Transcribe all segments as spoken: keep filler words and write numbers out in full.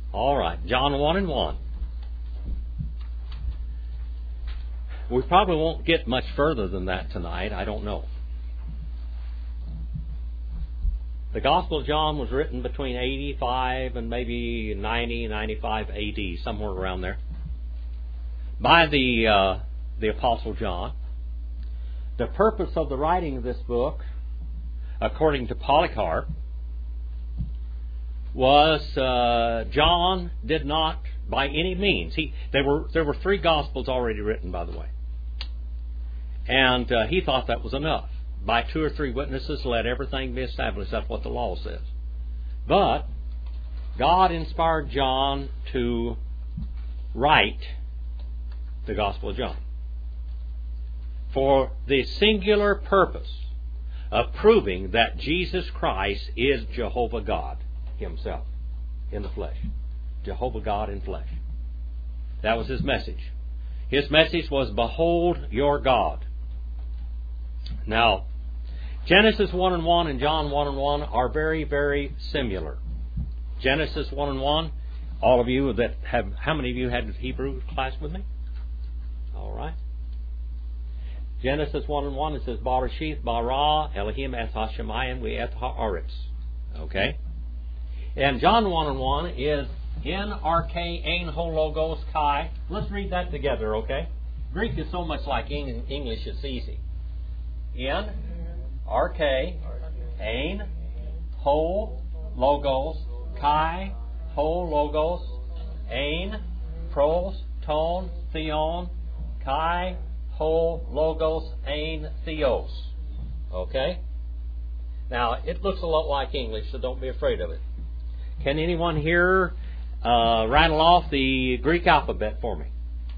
All right, John one and one. We probably won't get much further than that tonight. I don't know. The Gospel of John was written between eighty-five and maybe ninety, ninety-five A D, somewhere around there, by the uh, the Apostle John. The purpose of the writing of this book, according to Polycarp, was uh, John did not, by any means, he there were there were three Gospels already written, by the way, and uh, he thought that was enough. By two or three witnesses, let everything be established. That's what the law says. But God inspired John to write the Gospel of John for the singular purpose of proving that Jesus Christ is Jehovah God Himself in the flesh. Jehovah God in flesh. That was His message. His message was, behold your God. Now, Genesis one and one and John one and one are very, very similar. Genesis one and one, all of you that have, how many of you had Hebrew class with me? All right. Genesis one and one, it says, Barashith bara Elohim et ha-shemayim we et ha-aretz. Okay? And John one and one is in arche ein ho logos kai. Let's read that together, okay? Greek is so much like English, it's easy. In arche ein ho logos kai ho logos ein pros ton theon kai ho logos ein theos. Okay? Now, it looks a lot like English, so don't be afraid of it. Can anyone here uh, rattle off the Greek alphabet for me?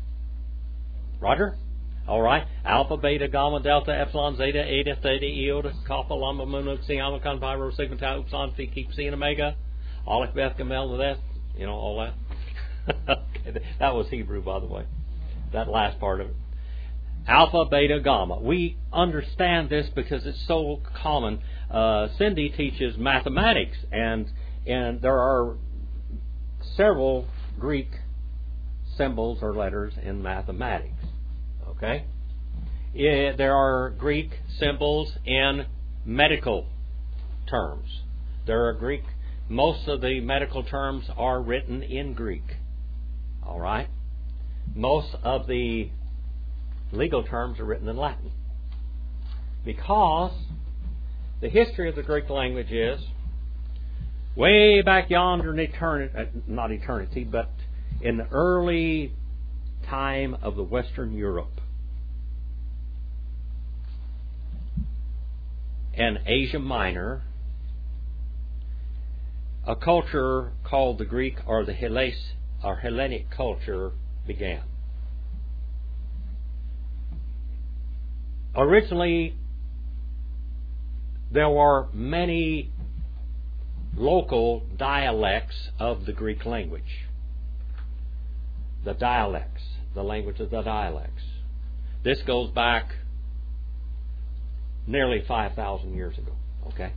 Roger? All right. Alpha, beta, gamma, delta, epsilon, zeta, eta, theta, iota, kappa, lambda, mu, nu, xi, omicron, pi, rho, sigma, tau, upsilon, phi, keep, psi, and omega. Aleph, beth, gamel, the you know, all that. Okay, that was Hebrew, by the way. That last part of it. Alpha, beta, gamma. We understand this because it's so common. Uh, Cindy teaches mathematics, and and there are several Greek symbols or letters in mathematics. Okay? It, there are Greek symbols in medical terms. There are Greek, most of the medical terms are written in Greek. All right? Most of the legal terms are written in Latin. Because the history of the Greek language is way back yonder in eternity, not eternity, but in the early time of the Western Europe and Asia Minor, a culture called the Greek or the Hellas or Hellenic culture began. Originally, there were many local dialects of the Greek language. The dialects, the language of the dialects. This goes back nearly five thousand years ago. Okay?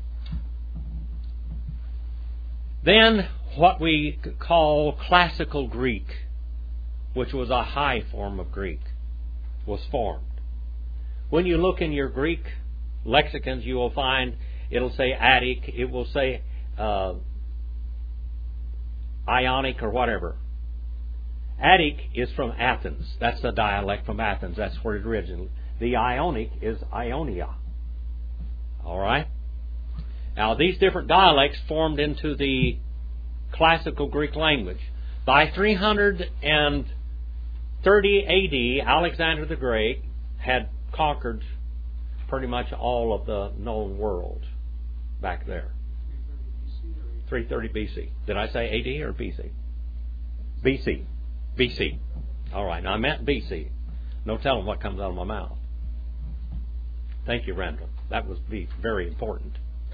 Then what we call classical Greek, which was a high form of Greek, was formed. When you look in your Greek lexicons, you will find it'll say Attic, it will say uh, Ionic or whatever. Attic is from Athens. That's the dialect from Athens. That's where it originated. The Ionic is Ionia. All right? Now, these different dialects formed into the classical Greek language. By three hundred thirty A D, Alexander the Great had conquered pretty much all of the known world back there. three thirty B C. Did I say A D or B C? B C. B C. All right. Now, I meant B C. No telling what comes out of my mouth. Thank you, Randall. That was very important.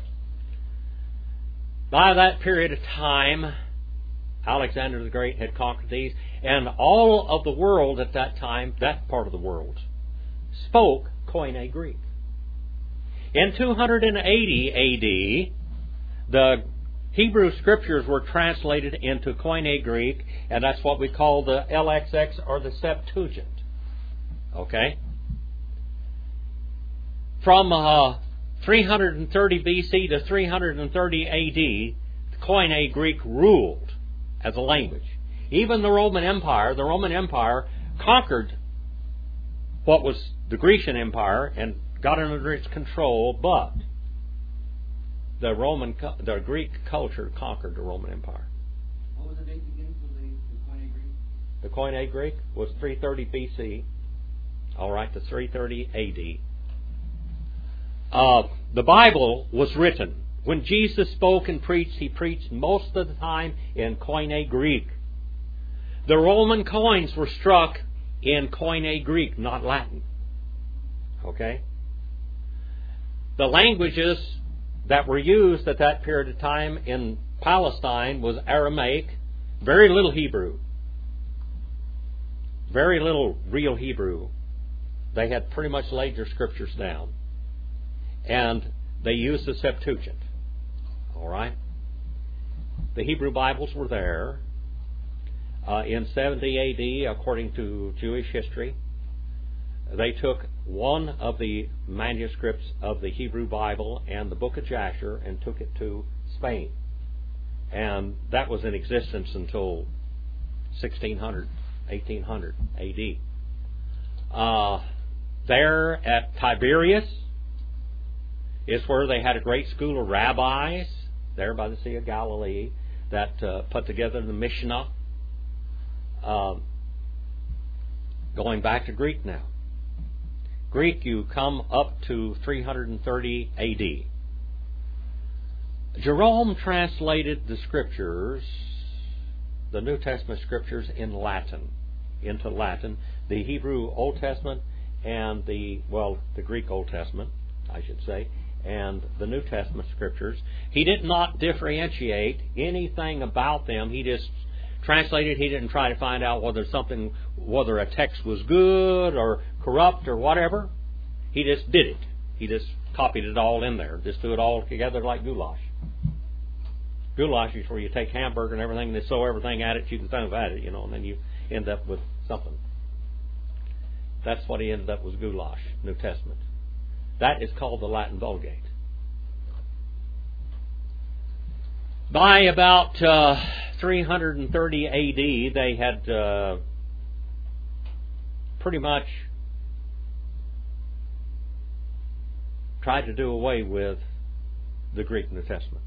By that period of time, Alexander the Great had conquered these, and all of the world at that time, that part of the world, spoke Koine Greek. In two hundred eighty A D, the Hebrew Scriptures were translated into Koine Greek, and that's what we call the L X X or the Septuagint. Okay? From uh, three hundred thirty B C to three hundred thirty A D, Koine Greek ruled as a language. Even the Roman Empire, the Roman Empire conquered what was the Grecian Empire and got it under its control, but the Roman, the Greek culture conquered the Roman Empire. What was the date beginning for the, the Koine Greek? The Koine Greek was three thirty B C, all right, to three thirty A D. Uh, the Bible was written. When Jesus spoke and preached, he preached most of the time in Koine Greek. The Roman coins were struck in Koine Greek, not Latin. Okay? The languages that were used at that period of time in Palestine was Aramaic, very little Hebrew. Very little real Hebrew. They had pretty much laid their scriptures down. And they used the Septuagint. All right? The Hebrew Bibles were there. Uh, in seventy A D, according to Jewish history, they took one of the manuscripts of the Hebrew Bible and the Book of Jasher and took it to Spain. And that was in existence until sixteen hundred, eighteen hundred A D. Uh, there at Tiberias is where they had a great school of rabbis there by the Sea of Galilee that uh, put together the Mishnah. Uh, going back to Greek now. Greek, you come up to three hundred thirty A D. Jerome translated the Scriptures, the New Testament Scriptures, in Latin, into Latin. The Hebrew Old Testament and the, well, the Greek Old Testament, I should say, and the New Testament Scriptures. He did not differentiate anything about them. He just translated. He didn't try to find out whether something, whether a text was good or corrupt or whatever. He just did it. He just copied it all in there. Just threw it all together like goulash. Goulash is where you take hamburger and everything, and they sew everything at it, you can throw at it, you know, and then you end up with something. That's what he ended up with, goulash, New Testament. That is called the Latin Vulgate. By about uh, three hundred thirty A D, they had uh, pretty much tried to do away with the Greek New Testament.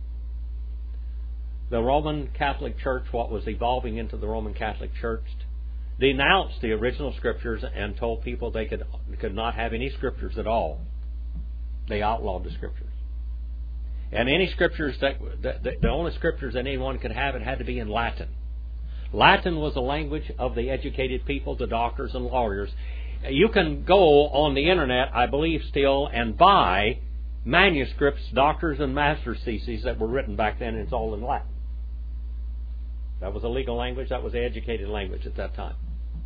The Roman Catholic Church, what was evolving into the Roman Catholic Church, denounced the original Scriptures and told people they could could not have any Scriptures at all. They outlawed the Scriptures. And any Scriptures, that, that, that the only Scriptures that anyone could have, it had to be in Latin. Latin was the language of the educated people, the doctors and lawyers. You can go on the internet, I believe still, and buy manuscripts, doctors and master's theses that were written back then, and it's all in Latin. That was a legal language. That was the educated language at that time.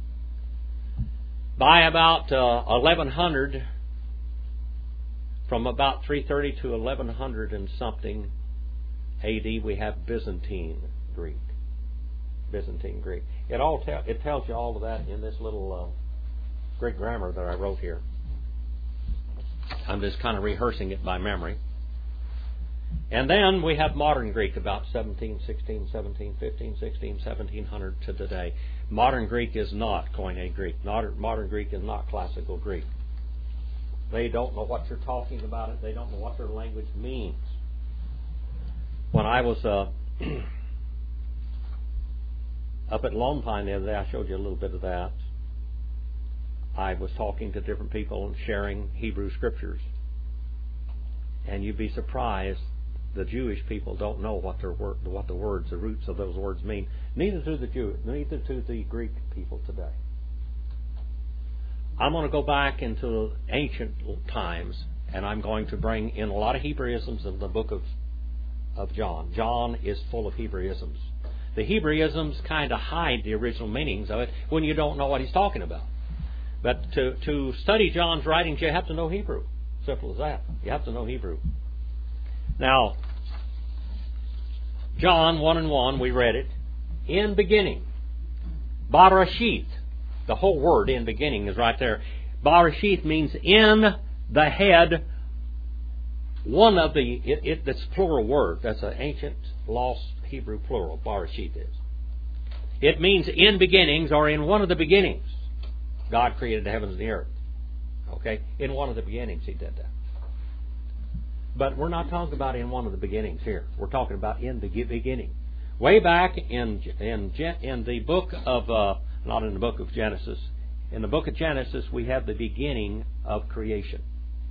By about uh, eleven hundred, from about three thirty to eleven hundred and something A D, we have Byzantine Greek. Byzantine Greek. It all te- it tells you all of that in this little uh, Greek grammar that I wrote here. I'm just kind of rehearsing it by memory. And then we have modern Greek, about seventeen, sixteen, seventeen, fifteen, sixteen, seventeen hundred to today. Modern Greek is not Koine Greek. Modern Greek is not classical Greek. They don't know what you're talking about. It. They don't know what their language means. When I was uh, up at Lone Pine the other day, I showed you a little bit of that. I was talking to different people and sharing Hebrew Scriptures. And you'd be surprised, the Jewish people don't know what their wor- what the words, the roots of those words mean. Neither do the Jew, neither do the Greek people today. I'm going to go back into ancient times, and I'm going to bring in a lot of Hebraisms in the book of of John. John is full of Hebraisms. The Hebraisms kind of hide the original meanings of it when you don't know what he's talking about. But to to study John's writings, you have to know Hebrew. Simple as that. You have to know Hebrew. Now, John one and one, we read it. In beginning. Barashith. The whole word in beginning is right there. Barashith means in the head. One of the, it, it, that's a plural word. That's an ancient, lost Hebrew plural. Barashith is. It means in beginnings, or in one of the beginnings. God created the heavens and the earth. Okay? In one of the beginnings He did that. But we're not talking about in one of the beginnings here. We're talking about in the beginning. Way back in in in the book of, uh, not in the book of Genesis, in the book of Genesis we have the beginning of creation.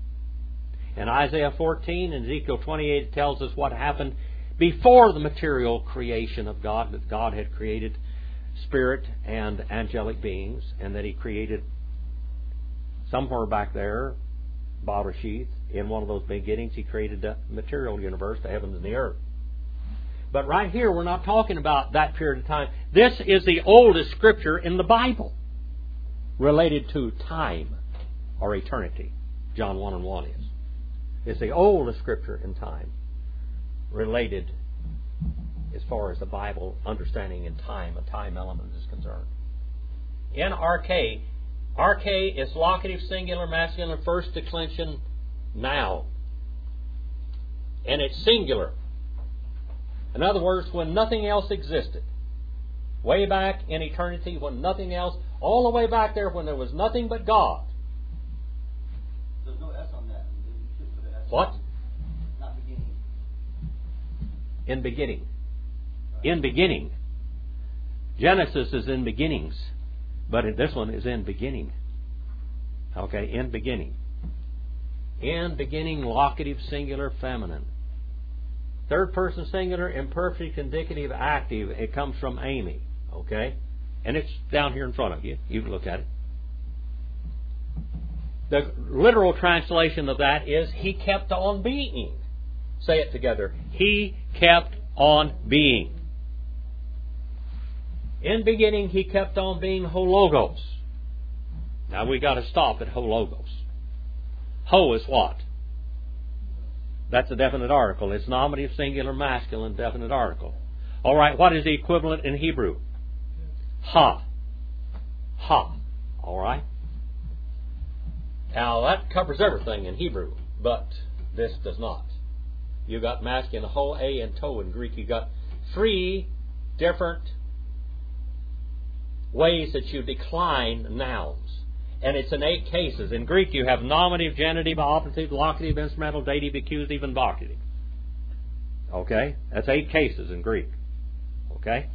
In Isaiah fourteen and Ezekiel twenty-eight it tells us what happened before the material creation of God, that God had created spirit and angelic beings, and that He created somewhere back there, Barashith, in one of those beginnings, He created the material universe, the heavens and the earth. But right here, we're not talking about that period of time. This is the oldest scripture in the Bible related to time or eternity. John one and one is. It's the oldest scripture in time related as far as the Bible understanding in time, a time element is concerned. In arche, arche is locative, singular, masculine, first declension, noun. And it's singular. In other words, when nothing else existed. Way back in eternity, when nothing else, all the way back there when there was nothing but God. There's no S on that. You should put an S. What? Not beginning. In beginning. In beginning. Genesis is in beginnings. But this one is in beginning. Okay, in beginning. In beginning, locative, singular, feminine. Third person singular, imperfect, indicative, active. It comes from Amy. Okay? And it's down here in front of you. You can look at it. The literal translation of that is He kept on being. Say it together. He kept on being. In beginning, He kept on being Hologos. Now we got to stop at Hologos. Ho is what? That's a definite article. It's nominative, singular, masculine, definite article. All right, what is the equivalent in Hebrew? Ha. Ha. All right? Now, that covers everything in Hebrew, but this does not. You got masculine, ho, a, and to in Greek. You got three different ways that you decline nouns. And it's in eight cases. In Greek you have nominative, genitive, operative, locative, instrumental, dative, accusative, and vocative. Okay? That's eight cases in Greek. Okay?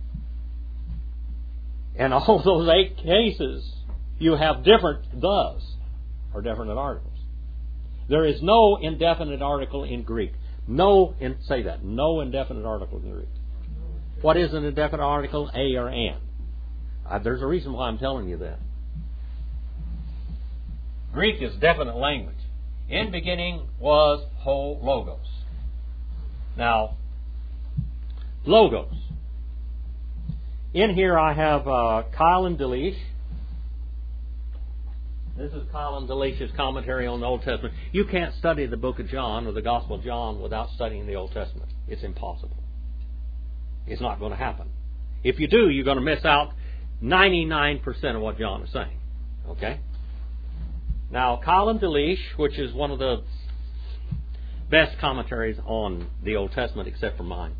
And all those eight cases, you have different thes, or definite articles. There is no indefinite article in Greek. No, in, say that, no indefinite article in Greek. What is an indefinite article? A or an. Uh, there's a reason why I'm telling you that. Greek is definite language. In beginning was ho logos. Now, logos. In here I have uh, Keil and Delitzsch. This is Keil and Delitzsch's commentary on the Old Testament. You can't study the book of John or the Gospel of John without studying the Old Testament. It's impossible. It's not going to happen. If you do, you're going to miss out ninety-nine percent of what John is saying. Okay? Now, Keil and Delitzsch, which is one of the best commentaries on the Old Testament except for mine.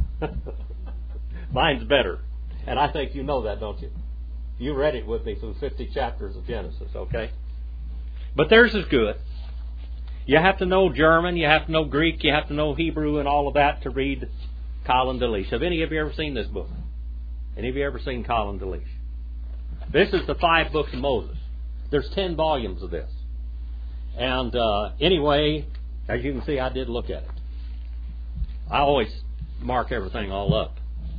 Mine's better. And I think you know that, don't you? You read it with me through fifty chapters of Genesis, okay? But theirs is good. You have to know German, you have to know Greek, you have to know Hebrew and all of that to read Keil and Delitzsch. Have any of you ever seen this book? Any of you ever seen Keil and Delitzsch? This is the five books of Moses. There's ten volumes of this. And uh, anyway, as you can see, I did look at it. I always mark everything all up.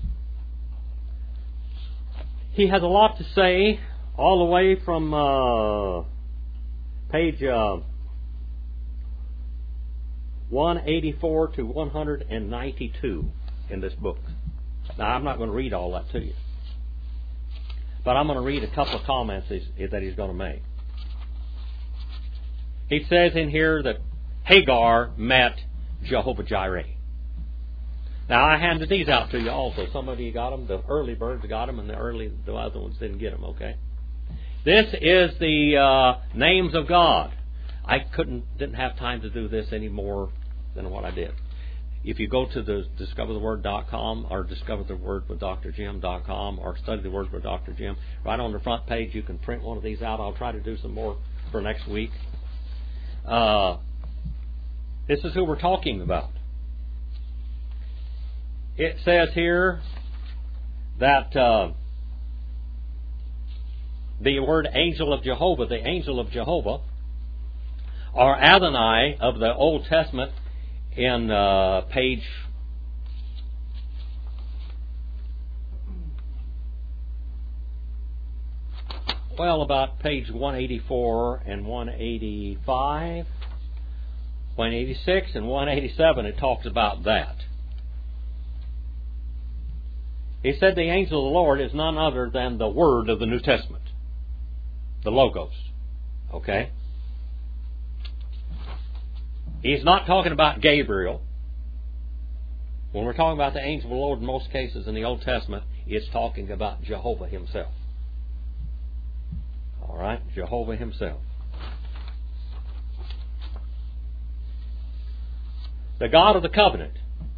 He has a lot to say all the way from uh, page uh, one eighty-four to one ninety-two in this book. Now, I'm not going to read all that to you. But I'm going to read a couple of comments he's, that he's going to make. He says in here that Hagar met Jehovah Jireh. Now, I handed these out to you also. Some of you got them. The early birds got them, and the early the other ones didn't get them, okay? This is the uh, names of God. I couldn't, didn't have time to do this any more than what I did. If you go to the discover the word dot com or discover the word with Dr Jim dot com or study the word with Doctor Jim, right on the front page you can print one of these out. I'll try to do some more for next week. Uh, this is who we're talking about. It says here that uh, the word angel of Jehovah, the angel of Jehovah, or Adonai of the Old Testament in uh, page well about page one eighty-four and one eighty-five, one eighty-six and one eighty-seven, it talks about that. He said the angel of the Lord is none other than the Word of the New Testament, the Logos. Okay? He's not talking about Gabriel. When we're talking about the angel of the Lord in most cases in the Old Testament, it's talking about Jehovah Himself. All right? Jehovah Himself. The God of the covenant.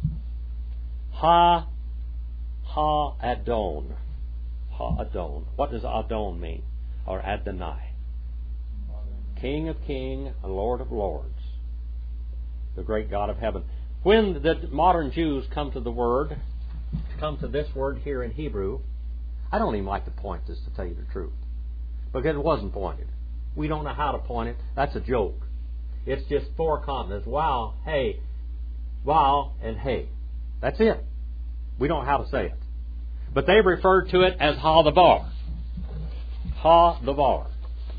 Ha, Ha Adon. Ha Adon. What does Adon mean? Or Adonai. King of kings and Lord of lords. The great God of heaven. When the modern Jews come to the word, come to this word here in Hebrew, I don't even like to point this, to tell you the truth, because it wasn't pointed. We don't know how to point it. That's a joke. It's just four consonants. Wow, hey, wow, and hey. That's it. We don't know how to say it. But they referred to it as Ha the Bar. Ha the Bar.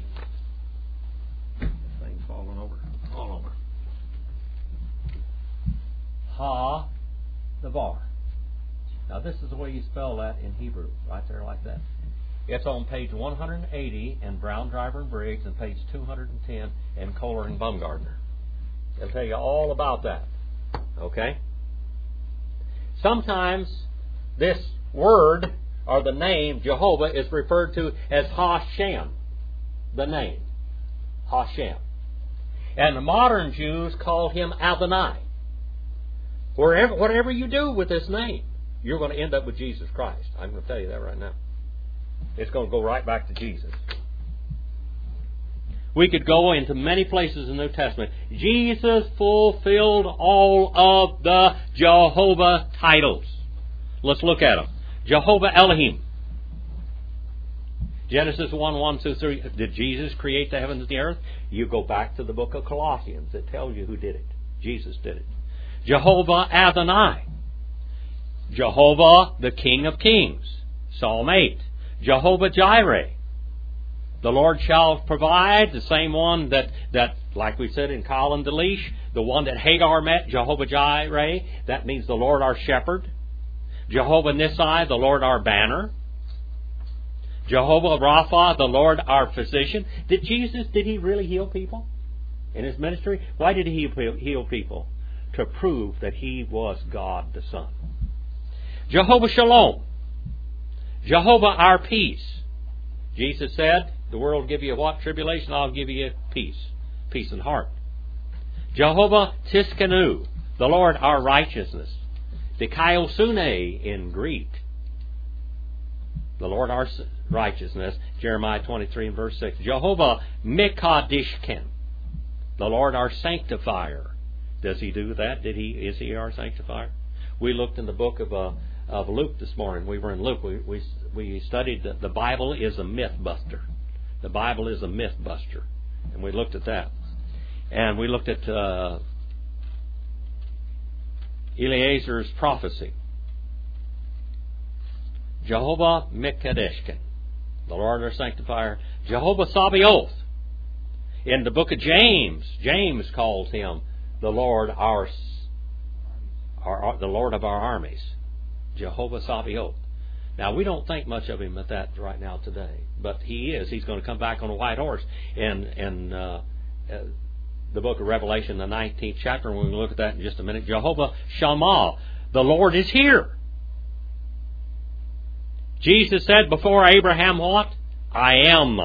Thing's falling over. All over. Ha the Bar. Now this is the way you spell that in Hebrew, right there like that. It's on page one hundred eighty in Brown, Driver and Briggs and page two hundred ten in Kohler and Baumgartner. They'll tell you all about that. Okay? Sometimes this word or the name Jehovah is referred to as Hashem, the name Hashem. And the modern Jews call Him Adonai. Wherever, whatever you do with this name, you're going to end up with Jesus Christ. I'm going to tell you that right now. It's going to go right back to Jesus. We could go into many places in the New Testament. Jesus fulfilled all of the Jehovah titles. Let's look at them. Jehovah Elohim. Genesis one, one through three. Did Jesus create the heavens and the earth? You go back to the book of Colossians. It tells you who did it. Jesus did it. Jehovah Adonai. Jehovah, the King of Kings. Psalm eight. Jehovah Jireh. The Lord shall provide, the same one that, that like we said in Colin Delish, the one that Hagar met, Jehovah Jireh, that means the Lord our shepherd. Jehovah Nissi, the Lord our banner. Jehovah Rapha, the Lord our physician. Did Jesus, did He really heal people in His ministry? Why did He heal people? To prove that He was God the Son. Jehovah Shalom. Jehovah our peace. Jesus said, the world will give you what? Tribulation, I'll give you peace. Peace in heart. Jehovah Tiskanu, the Lord our righteousness. Dikaiosune in Greek. The Lord our righteousness. Jeremiah twenty-three and verse six. Jehovah Mikadishken, the Lord our sanctifier. Does He do that? Did He? Is He our sanctifier? We looked in the book of uh, of Luke this morning. We were in Luke. We we, we studied that the Bible is a myth buster. The Bible is a myth buster, and we looked at that. And we looked at uh, Eliezer's prophecy. Jehovah Mikadeshken, the Lord our sanctifier. Jehovah Sabaoth. In the book of James, James calls Him the Lord our, our the Lord of our armies. Jehovah Sabaoth. Now, we don't think much of Him at that right now today, but He is. He's going to come back on a white horse. And in uh, uh, the book of Revelation, the nineteenth chapter, and we're going to look at that in just a minute. Jehovah Shammah, The Lord is here. Jesus said before Abraham what? I am.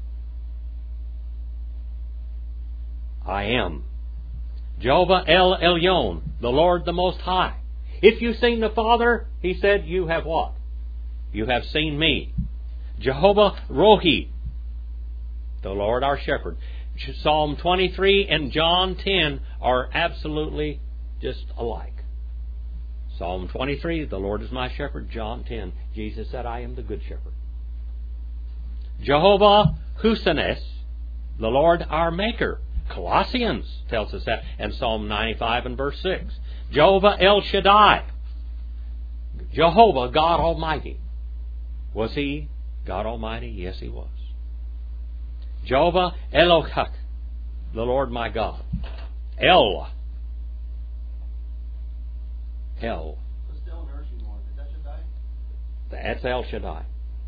I am. Jehovah El Elyon, the Lord the Most High. If you've seen the Father, He said, you have what? You have seen me. Jehovah Rohi, the Lord our Shepherd. Psalm twenty-three and John ten are absolutely just alike. Psalm twenty-three, the Lord is my shepherd. John ten, Jesus said, I am the good shepherd. Jehovah Husanes, the Lord our Maker. Colossians tells us that, and Psalm ninety-five and verse six. Jehovah El Shaddai, Jehovah God Almighty. Was He God Almighty? Yes, He was. Jehovah Elohak, the Lord my God. El. El. What's the El nourishing one? Is that Shaddai? That's El Shaddai.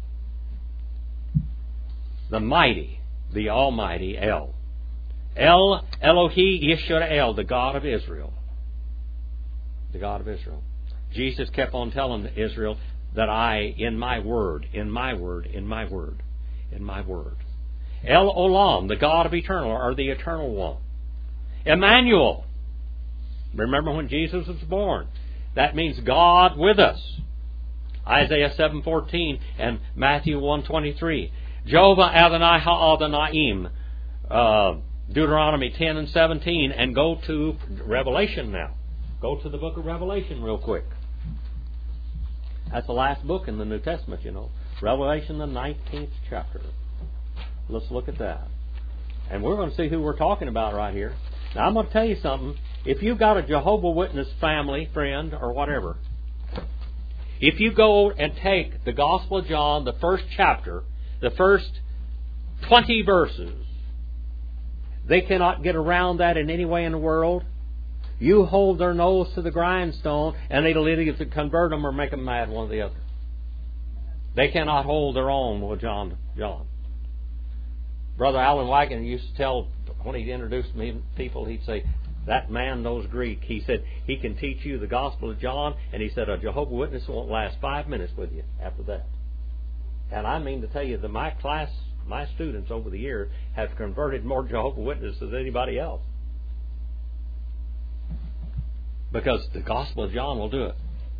The mighty, the almighty El. El Elohi Yisrael, the God of Israel. The God of Israel. Jesus kept on telling Israel that I, in my word, in my word, in my word, in my word. El Olam, the God of eternal, or the eternal one. Emmanuel. Remember when Jesus was born? That means God with us. Isaiah seven fourteen and Matthew one twenty-three. Jehovah Adonai Ha'adonaiim. Uh, Deuteronomy ten and seventeen. And go to Revelation now. Go to the book of Revelation real quick. That's the last book in the New Testament, you know. Revelation, the nineteenth chapter. Let's look at that. And we're going to see who we're talking about right here. Now, I'm going to tell you something. If you've got a Jehovah Witness family, friend, or whatever, if you go and take the Gospel of John, the first chapter, the first twenty verses, they cannot get around that in any way in the world. You hold their nose to the grindstone, and they'll either convert them or make them mad, one or the other. They cannot hold their own with John. John. Brother Alan Wagon used to tell, when he'd introduce me people, he'd say, that man knows Greek. He said he can teach you the Gospel of John, and he said a Jehovah's Witness won't last five minutes with you after that. And I mean to tell you that my class, my students over the years have converted more Jehovah's Witnesses than anybody else. Because the Gospel of John will do it.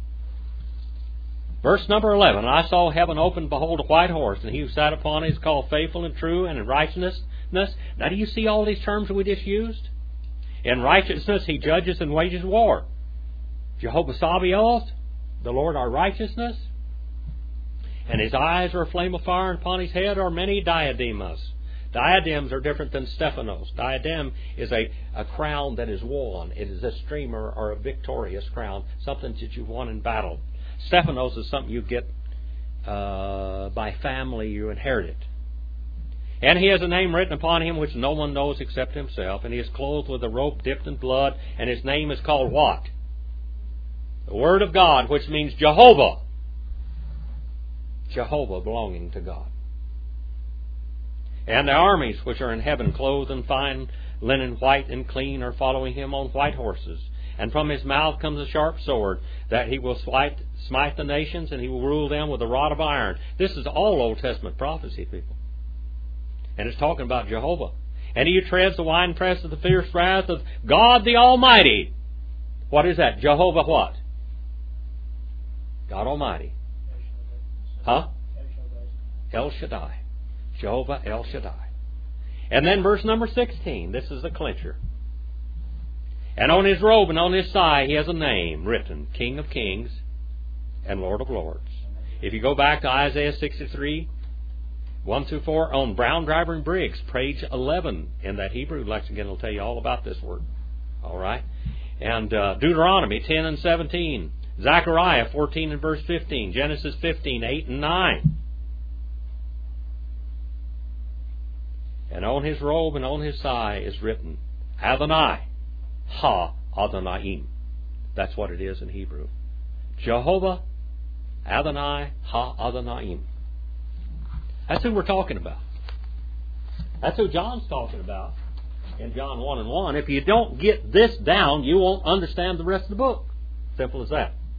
Verse number eleven, and I saw heaven opened, behold, a white horse, and he who sat upon it is called Faithful and True, and in righteousness. Now, do you see all these terms that we just used? In righteousness he judges and wages war. Jehovah Sabaoth, the Lord our righteousness. And his eyes are a flame of fire, and upon his head are many diademas. Diadems are different than Stephanos. Diadem is a, a crown that is won. It is a streamer or a victorious crown, something that you won in battle. Stephanos is something you get uh, by family, you inherit it. And he has a name written upon him which no one knows except himself, and he is clothed with a robe dipped in blood, and his name is called what? The Word of God, which means Jehovah. Jehovah, belonging to God. And the armies which are in heaven, clothed in fine linen, white and clean, are following him on white horses. And from his mouth comes a sharp sword, that he will smite, smite the nations, and he will rule them with a rod of iron. This is all Old Testament prophecy, people. And it's talking about Jehovah. And he who treads the winepress of the fierce wrath of God the Almighty. What is that? Jehovah what? God Almighty. Huh? El Shaddai. Jehovah El Shaddai. And then verse number sixteen. This is a clincher. And on his robe and on his thigh he has a name written, King of Kings and Lord of Lords. If you go back to Isaiah sixty-three, one through four, on Brown, Driver, and Briggs, page eleven in that Hebrew lexicon will tell you all about this word. All right? And uh, Deuteronomy ten and seventeen, Zechariah fourteen and verse fifteen, Genesis fifteen, eight and nine. And on his robe and on his thigh is written, Adonai Ha-Adonaim. That's what it is in Hebrew. Jehovah Adonai Ha-Adonaim. That's who we're talking about. That's who John's talking about in John one and one. If you don't get this down, you won't understand the rest of the book. Simple as that.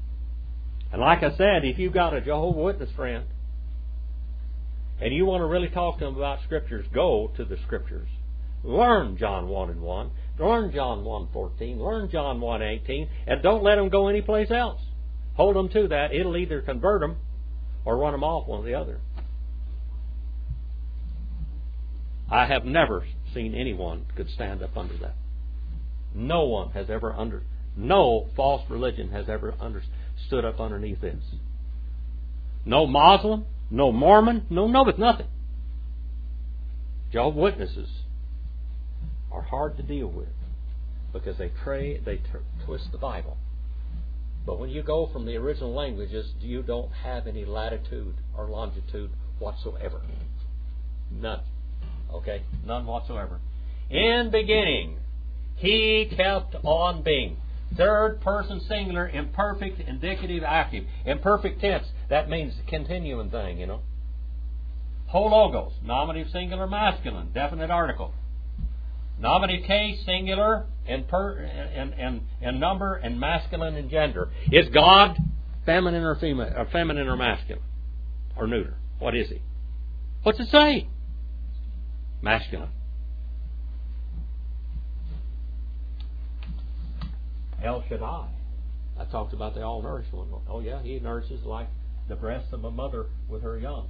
And like I said, if you've got a Jehovah's Witness friend and you want to really talk to them about Scriptures, go to the Scriptures. Learn John one and one. Learn John one fourteen. Learn John one eighteen. And don't let them go anyplace else. Hold them to that. It'll either convert them or run them off, one or the other. I have never seen anyone could stand up under that. No one has ever under, no false religion has ever under, stood up underneath this. No Muslim, no Mormon, no no, but nothing. Jehovah's Witnesses are hard to deal with because they tray, they t- twist the Bible. But when you go from the original languages, you don't have any latitude or longitude whatsoever. None. Okay? None whatsoever. In beginning, He kept on being. Third person singular, imperfect, indicative, active. Imperfect tense, that means a continuing thing, you know. Hologos, nominative singular masculine, definite article. Nominative case, singular, and, per, and, and, and number, and masculine and gender. Is God feminine or female, or feminine or masculine? Or neuter? What is He? What's it say? Masculine. El Shaddai. I talked about the all-nourished one. Oh yeah, He nourishes like the breast of a mother with her young.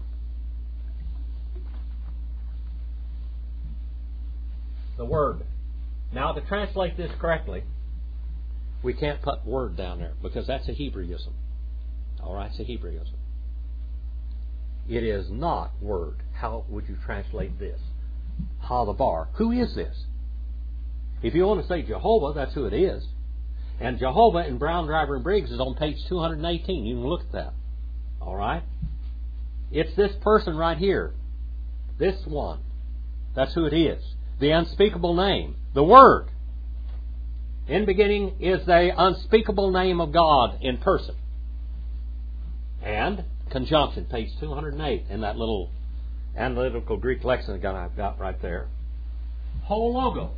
The Word. Now, to translate this correctly, we can't put Word down there because that's a Hebraism. All right, it's a Hebraism. It is not Word. How would you translate this? Hadabar. Who is this? If you want to say Jehovah, that's who it is. And Jehovah in Brown, Driver, and Briggs is on page two hundred eighteen. You can look at that. All right? It's this person right here. This one. That's who it is. The unspeakable name. The Word. In beginning is the unspeakable name of God in person. And conjunction, page two hundred eight, in that little analytical Greek lexicon I've got right there. Hologos.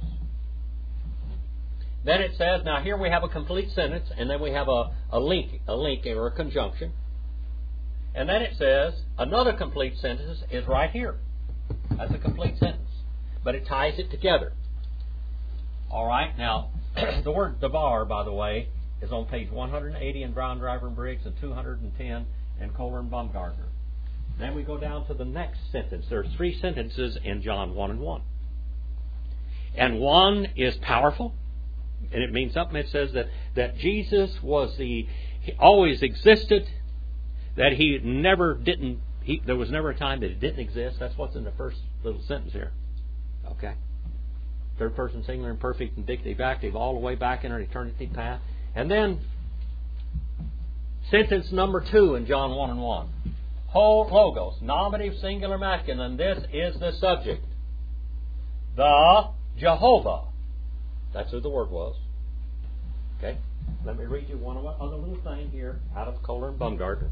Then it says, now here we have a complete sentence, and then we have a, a link, a link or a conjunction. And then it says, another complete sentence is right here. That's a complete sentence. But it ties it together. All right, now, the word Dabar, by the way, is on page one hundred eighty in Brown, Driver, and Briggs, and two hundred ten in Kohler and Baumgartner. Then we go down to the next sentence. There are three sentences in John one and one. And one is powerful, and it means something. It says that, that Jesus was the, he always existed, that He never didn't, he, there was never a time that He didn't exist. That's what's in the first little sentence here. Okay? Third person singular, imperfect, indicative, active, all the way back in our eternity path. And then, sentence number two in John one and one. Whole logos, nominative, singular, masculine. This is the subject. The Jehovah. That's who the Word was. Okay? Let me read you one other little thing here out of Kohler and Baumgartner.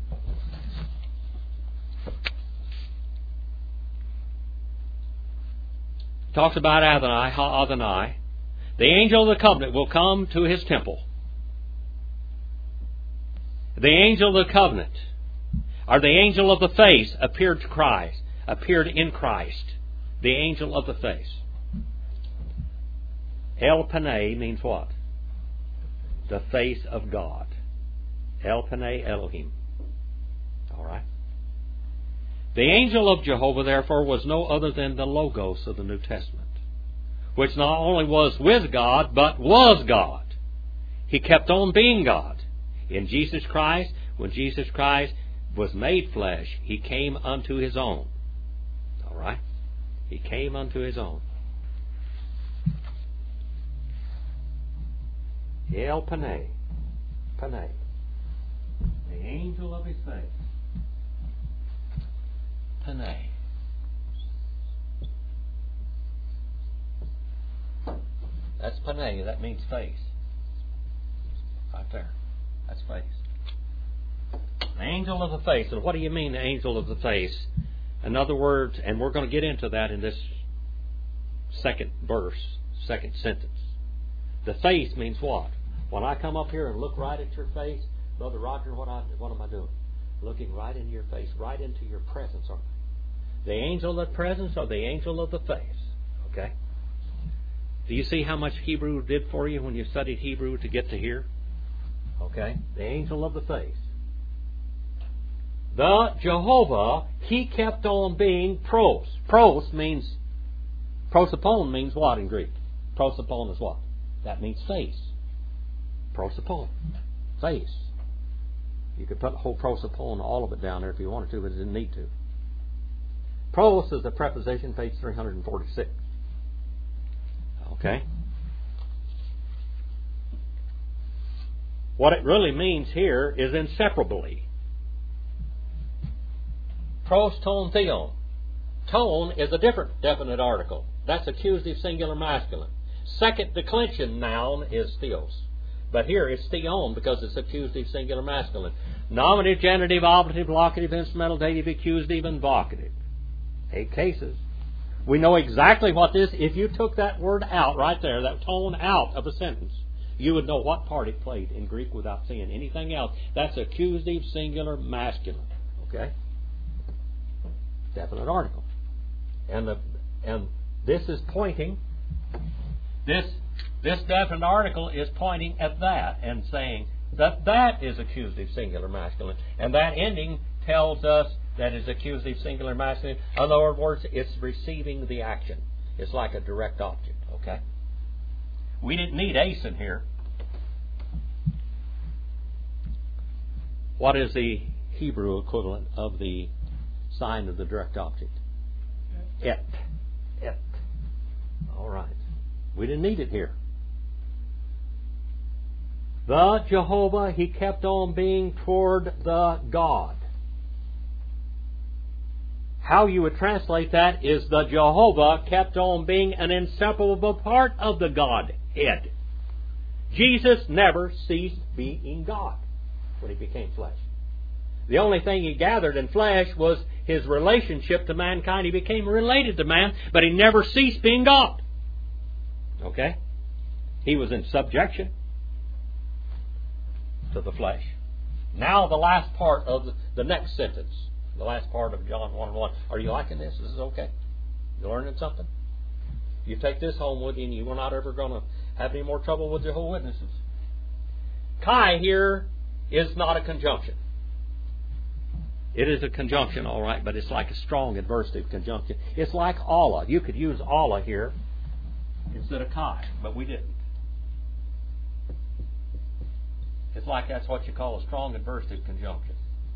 Talks about Adonai, Ha Adonai. The angel of the covenant will come to His temple. The angel of the covenant, or the angel of the face, appeared to Christ, appeared in Christ. The angel of the face. El Panay means what? The face of God. El Panay Elohim. All right. The angel of Jehovah, therefore, was no other than the Logos of the New Testament, which not only was with God, but was God. He kept on being God. In Jesus Christ, when Jesus Christ was made flesh, He came unto His own. All right? He came unto His own. El Panay. Panay. The angel of His face. Panay. That's Panay. That means face. Right there. That's face. The angel of the face. And what do you mean, the angel of the face? In other words, and we're going to get into that in this second verse, second sentence. The face means what? When I come up here and look right at your face, Brother Roger, what, I, what am I doing? Looking right into your face, right into your presence. Aren't I? The angel of the presence or the angel of the face. Okay? Do you see how much Hebrew did for you when you studied Hebrew to get to here? Okay? The angel of the face. The Jehovah, He kept on being pros. Pros means, prosopon means what in Greek? Prosopon is what? That means face. Prosopon. Face. You could put the whole prosopon, all of it down there if you wanted to, but it didn't need to. Pros is a preposition, page three hundred forty-six. Okay? What it really means here is inseparably. Pros, ton, theon. Ton is a different definite article. That's accusative singular masculine. Second declension noun is theos. But here it's theon because it's accusative singular masculine. Nominative, genitive, ablative, locative, instrumental, dative, accusative, and vocative. Eight cases. We know exactly what this, if you took that word out right there, that tone out of a sentence, you would know what part it played in Greek without seeing anything else. That's accusative singular masculine. Okay? Definite article. And the and this is pointing, this this definite article is pointing at that and saying that that is accusative singular masculine. And that ending tells us that is accusative singular masculine. In other words, it's receiving the action. It's like a direct object. Okay? We didn't need ace in here. What is the Hebrew equivalent of the sign of the direct object? Et. Et. All right. We didn't need it here. The Jehovah, He kept on being toward the God. How you would translate that is the Jehovah kept on being an inseparable part of the Godhead. Jesus never ceased being God when He became flesh. The only thing He gathered in flesh was His relationship to mankind. He became related to man, but He never ceased being God. Okay? He was in subjection to the flesh. Now the last part of the, the next sentence. The last part of John one one. Are you liking this? Is this okay? You learning something? You take this home with you and you're not ever going to have any more trouble with Jehovah's Witnesses. Kai here is not a conjunction. It is a conjunction, all right, but it's like a strong adversative conjunction. It's like Allah. You could use Allah here instead of Kai, but we didn't. It's like that's what you call a strong adversative conjunction.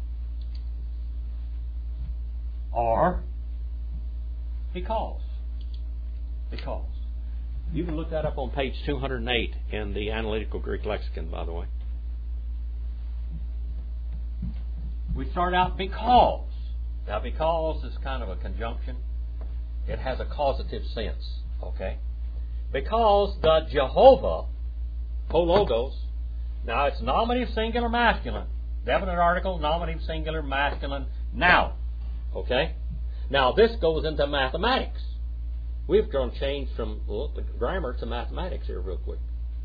Or because. Because. You can look that up on page two hundred eight in the Analytical Greek Lexicon, by the way. We start out because. Now, because is kind of a conjunction. It has a causative sense. Okay? Because the Jehovah, hologos, now it's nominative singular masculine. Definite article, nominative singular masculine noun. Okay? Now this goes into mathematics. We've drawn change from grammar to mathematics here real quick.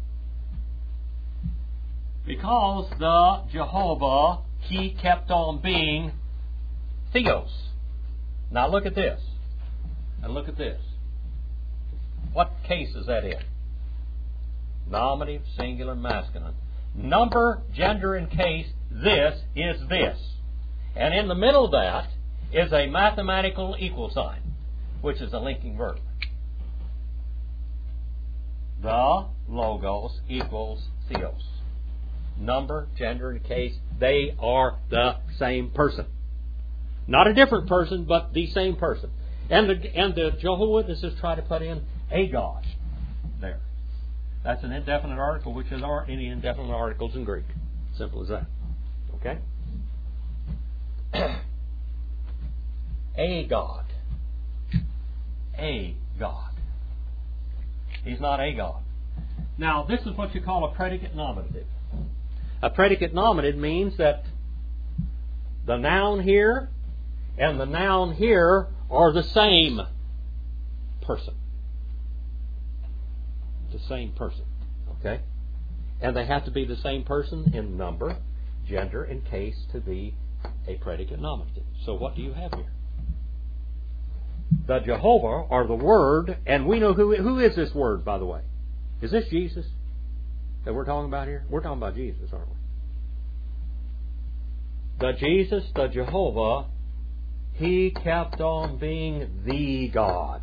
Because the Jehovah, He kept on being theos. Now look at this. And look at this. What case is that in? Nominative, singular, masculine. Number, gender, and case, this is this. And in the middle of that is a mathematical equal sign, which is a linking verb. The Logos equals Theos. Number, gender, and case, they are the same person. Not a different person, but the same person. And the, and the Jehovah's Witnesses try to put in a God there. That's an indefinite article, which there aren't any indefinite articles in Greek. Simple as that. Okay? A God. A God. He's not a God. Now, this is what you call a predicate nominative. A predicate nominative means that the noun here and the noun here are the same person. The same person. Okay? And they have to be the same person in number, gender and case to be a predicate nominative. So what do you have here? The Jehovah, or the Word, and we know who who is this Word, by the way. Is this Jesus that we're talking about here? We're talking about Jesus, aren't we? The Jesus, the Jehovah, He kept on being the God.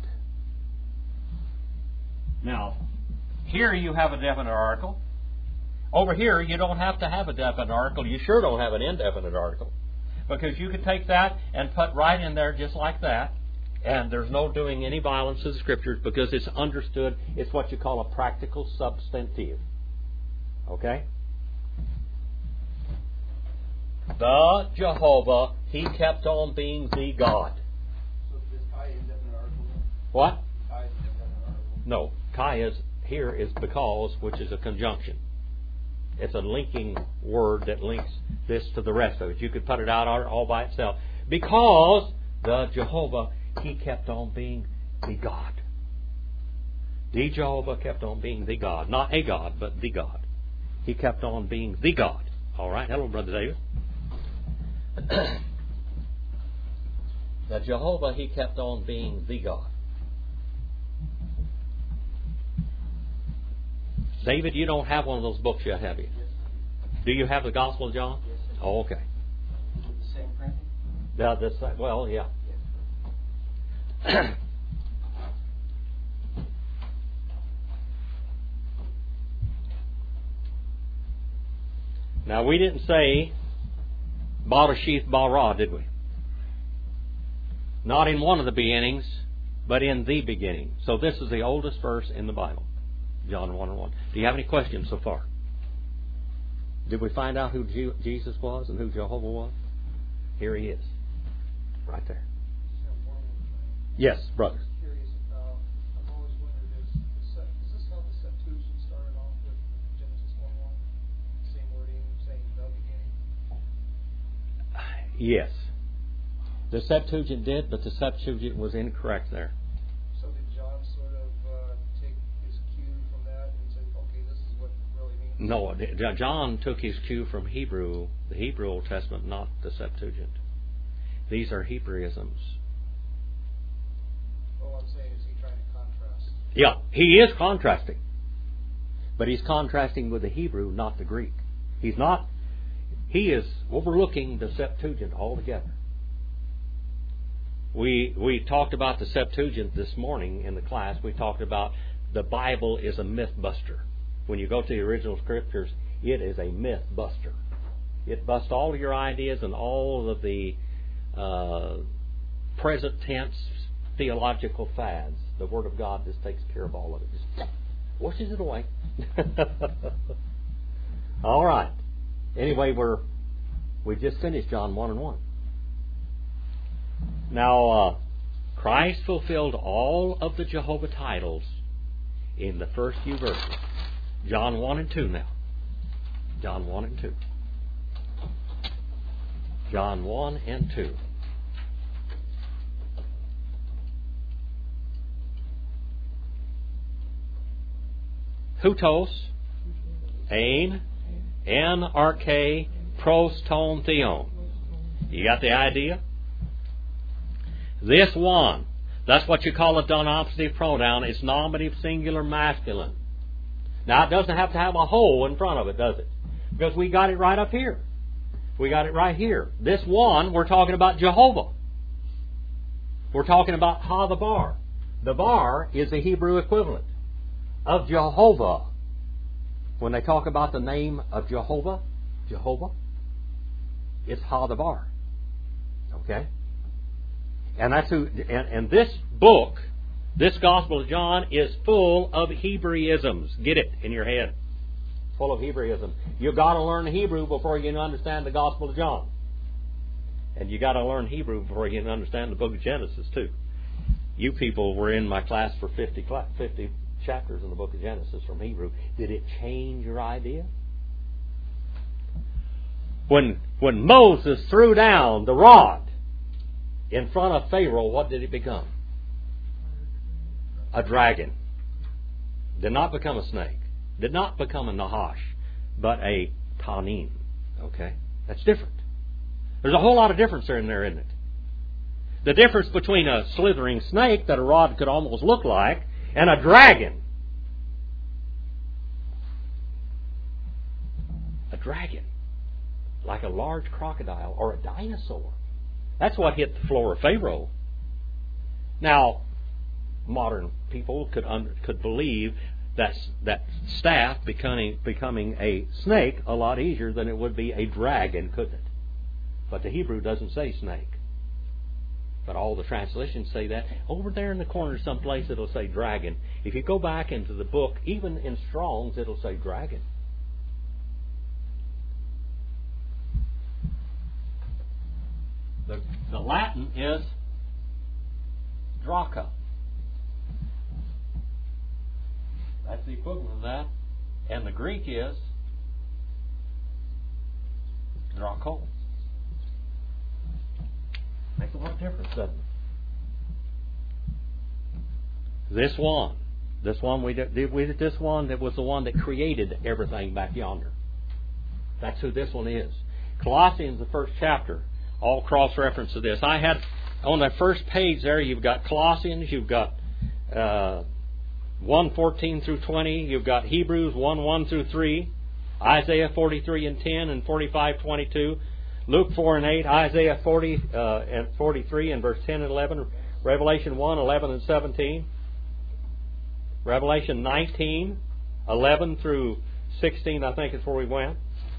Now, here you have a definite article. Over here, you don't have to have a definite article. You sure don't have an indefinite article. Because you could take that and put right in there just like that. And there's no doing any violence to the Scriptures because it's understood. It's what you call a practical substantive. Okay? The Jehovah, He kept on being the God. So is Kai indefinite article? What? Kai is indefinite article? No. Kai is here is because, which is a conjunction. It's a linking word that links this to the rest of it. You could put it out all by itself. Because the Jehovah, He kept on being the God. The Jehovah kept on being the God. Not a God, but the God. He kept on being the God. All right. Hello, Brother David. The Jehovah, He kept on being the God. David, you don't have one of those books yet, have you? Yes. Do you have the Gospel of John? Yes. Oh, okay. With the same printing? The, the, well, yeah. Yes. Now, we didn't say Barashith Bara, did we? Not in one of the beginnings, but in the beginning. So this is the oldest verse in the Bible. John one and one. Do you have any questions so far? Did we find out who Je- Jesus was and who Jehovah was? Here He is. Right there. Just have one more thing. Yes, brother. I'm curious about, I've always wondered, is, is, Sep- is this how the Septuagint started off with Genesis one one? Same wording, saying the beginning? Yes. The Septuagint did, but the Septuagint was incorrect there. So did John sort of uh, take his cue from that and say, okay, this is what it really means? No, John took his cue from Hebrew, the Hebrew Old Testament, not the Septuagint. These are Hebraisms. All I'm saying is he trying to contrast. Yeah, he is contrasting. But he's contrasting with the Hebrew, not the Greek. He's not, he is overlooking the Septuagint altogether. We we talked about the Septuagint this morning in the class. We talked about the Bible is a myth buster. When you go to the original Scriptures, it is a myth buster. It busts all of your ideas and all of the uh, present tense theological fads. The Word of God just takes care of all of it. Just washes it away. All right. Anyway, we're we just finished John one and one. Now, uh, Christ fulfilled all of the Jehovah titles in the first few verses. John one and two now. John one and two. John one and two. Hutos, Ain, N, Arche, Pros, Ton, Theon. You got the idea? This one, that's what you call a denominative pronoun. It's nominative singular masculine. Now, it doesn't have to have a hole in front of it, does it? Because we got it right up here. We got it right here. This one, we're talking about Jehovah. We're talking about Ha the Bar. The Bar is the Hebrew equivalent of Jehovah. When they talk about the name of Jehovah, Jehovah, it's Ha the Bar. Okay? And that's who. And, and this book, this Gospel of John, is full of Hebraisms. Get it in your head. Full of Hebraism. You've got to learn Hebrew before you can understand the Gospel of John. And you got to learn Hebrew before you can understand the book of Genesis too. You people were in my class for fifty, fifty chapters in the book of Genesis from Hebrew. Did it change your idea? When when Moses threw down the rod in front of Pharaoh, what did it become? A dragon. Did not become a snake. Did not become a Nahash, but a Tanin. Okay? That's different. There's a whole lot of difference there in there, isn't it? The difference between a slithering snake that a rod could almost look like and a dragon. A dragon. Like a large crocodile or a dinosaur. That's what hit the floor of Pharaoh. Now, modern people could under, could believe that that staff becoming becoming a snake a lot easier than it would be a dragon, couldn't it? But the Hebrew doesn't say snake. But all the translations say that. Over there in the corner someplace it'll say dragon. If you go back into the book, even in Strong's, it'll say dragon. The, the Latin is draca. That's the equivalent of that. And the Greek is draco. Makes a lot of difference, doesn't it? This one, this one we did, we did this one that was the one that created everything back yonder. That's who this one is. Colossians, the first chapter, all cross-reference to this. I had on that first page there, you've got Colossians, you've got uh, one fourteen through twenty, you've got Hebrews one one through three, Isaiah forty-three and ten and forty-five twenty-two, Luke four and eight, Isaiah forty uh, and forty-three and verse ten and eleven, Revelation one eleven and seventeen, Revelation nineteen eleven through sixteen, I think is where we went,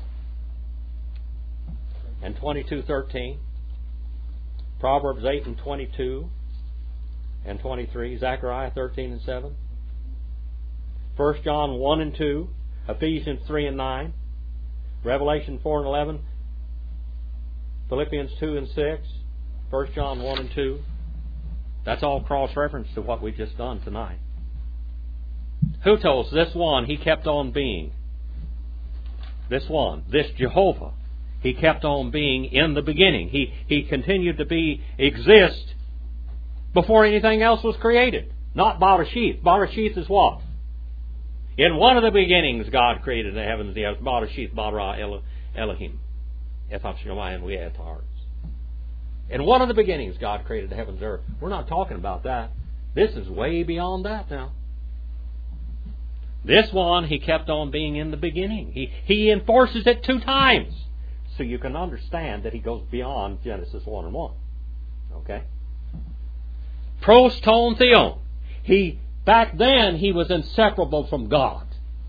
and twenty-two thirteen, Proverbs eight and twenty-two and twenty-three, Zechariah thirteen and seven, First John one and two, Ephesians three and nine, Revelation four and eleven, Philippians two and six, First John one and two. That's all cross-reference to what we've just done tonight. Hutos, this one, he kept on being. This one, this Jehovah, he kept on being in the beginning. He, he continued to be, exist before anything else was created. Not Barashith. Barashith is what? In one of the beginnings, God created the heavens and the earth. Barashith, bara, Elohim. In one of the beginnings, God created the heavens and earth. We're not talking about that. This is way beyond that now. This one, he kept on being in the beginning. He, he enforces it two times. So you can understand that he goes beyond Genesis one and one. Okay? Pros ton theon. He, back then, he was inseparable from God.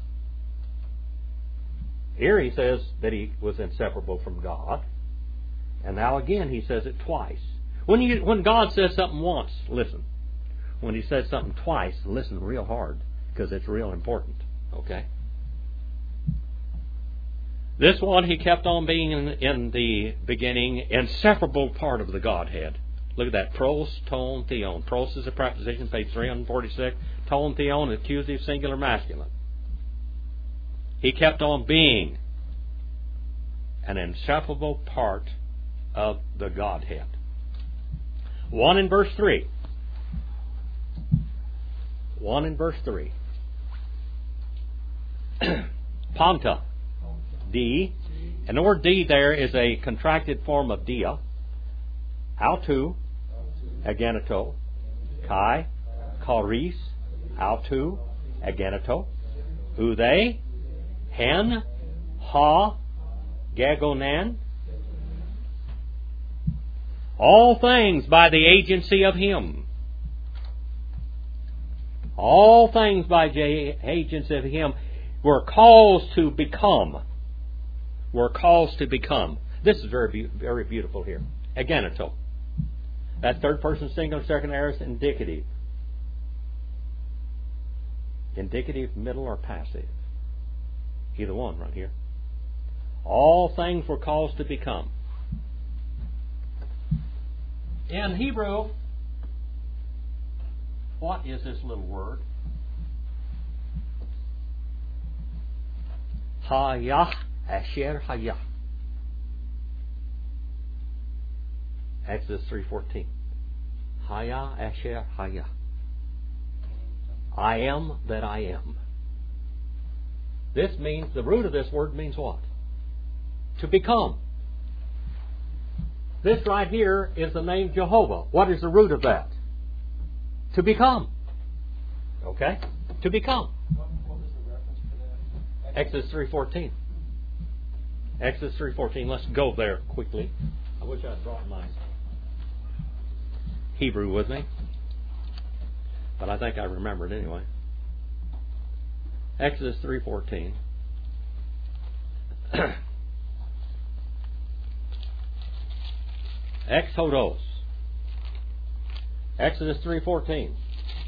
Here he says that he was inseparable from God. And now again he says it twice. When you, when God says something once, listen. When he says something twice, listen real hard, because it's real important. Okay? This one he kept on being in, in the beginning, inseparable part of the Godhead. Look at that. Pros, ton, theon. Pros is a preposition, page three forty-six. Ton, theon, accusative, singular, masculine. He kept on being an inseparable part of the Godhead. One in verse three. One in verse three. Panta. D. And the word D there is a contracted form of dia. Autu. Ageneto. Kai. Charis. Autu. Ageneto. Ude. Hen. Ha. Gagonan. All things by the agency of Him. All things by the agency of Him were caused to become. Were caused to become. This is very, very beautiful here. Ageneto. That third person singular, second aorist, indicative. Indicative, middle, or passive. Either one right here. All things were caused to become. In Hebrew, what is this little word? Hayah asher hayah. Exodus three fourteen. Hayah asher hayah. I am that I am. This means, the root of this word means what? To become. This right here is the name Jehovah. What is the root of that? To become. Okay? To become. What, what was the reference for that? Exodus three fourteen. Exodus three fourteen. Let's go there quickly. I wish I'd brought my Hebrew with me. But I think I remember it anyway. Exodus three fourteen. Exodos. Exodus three fourteen.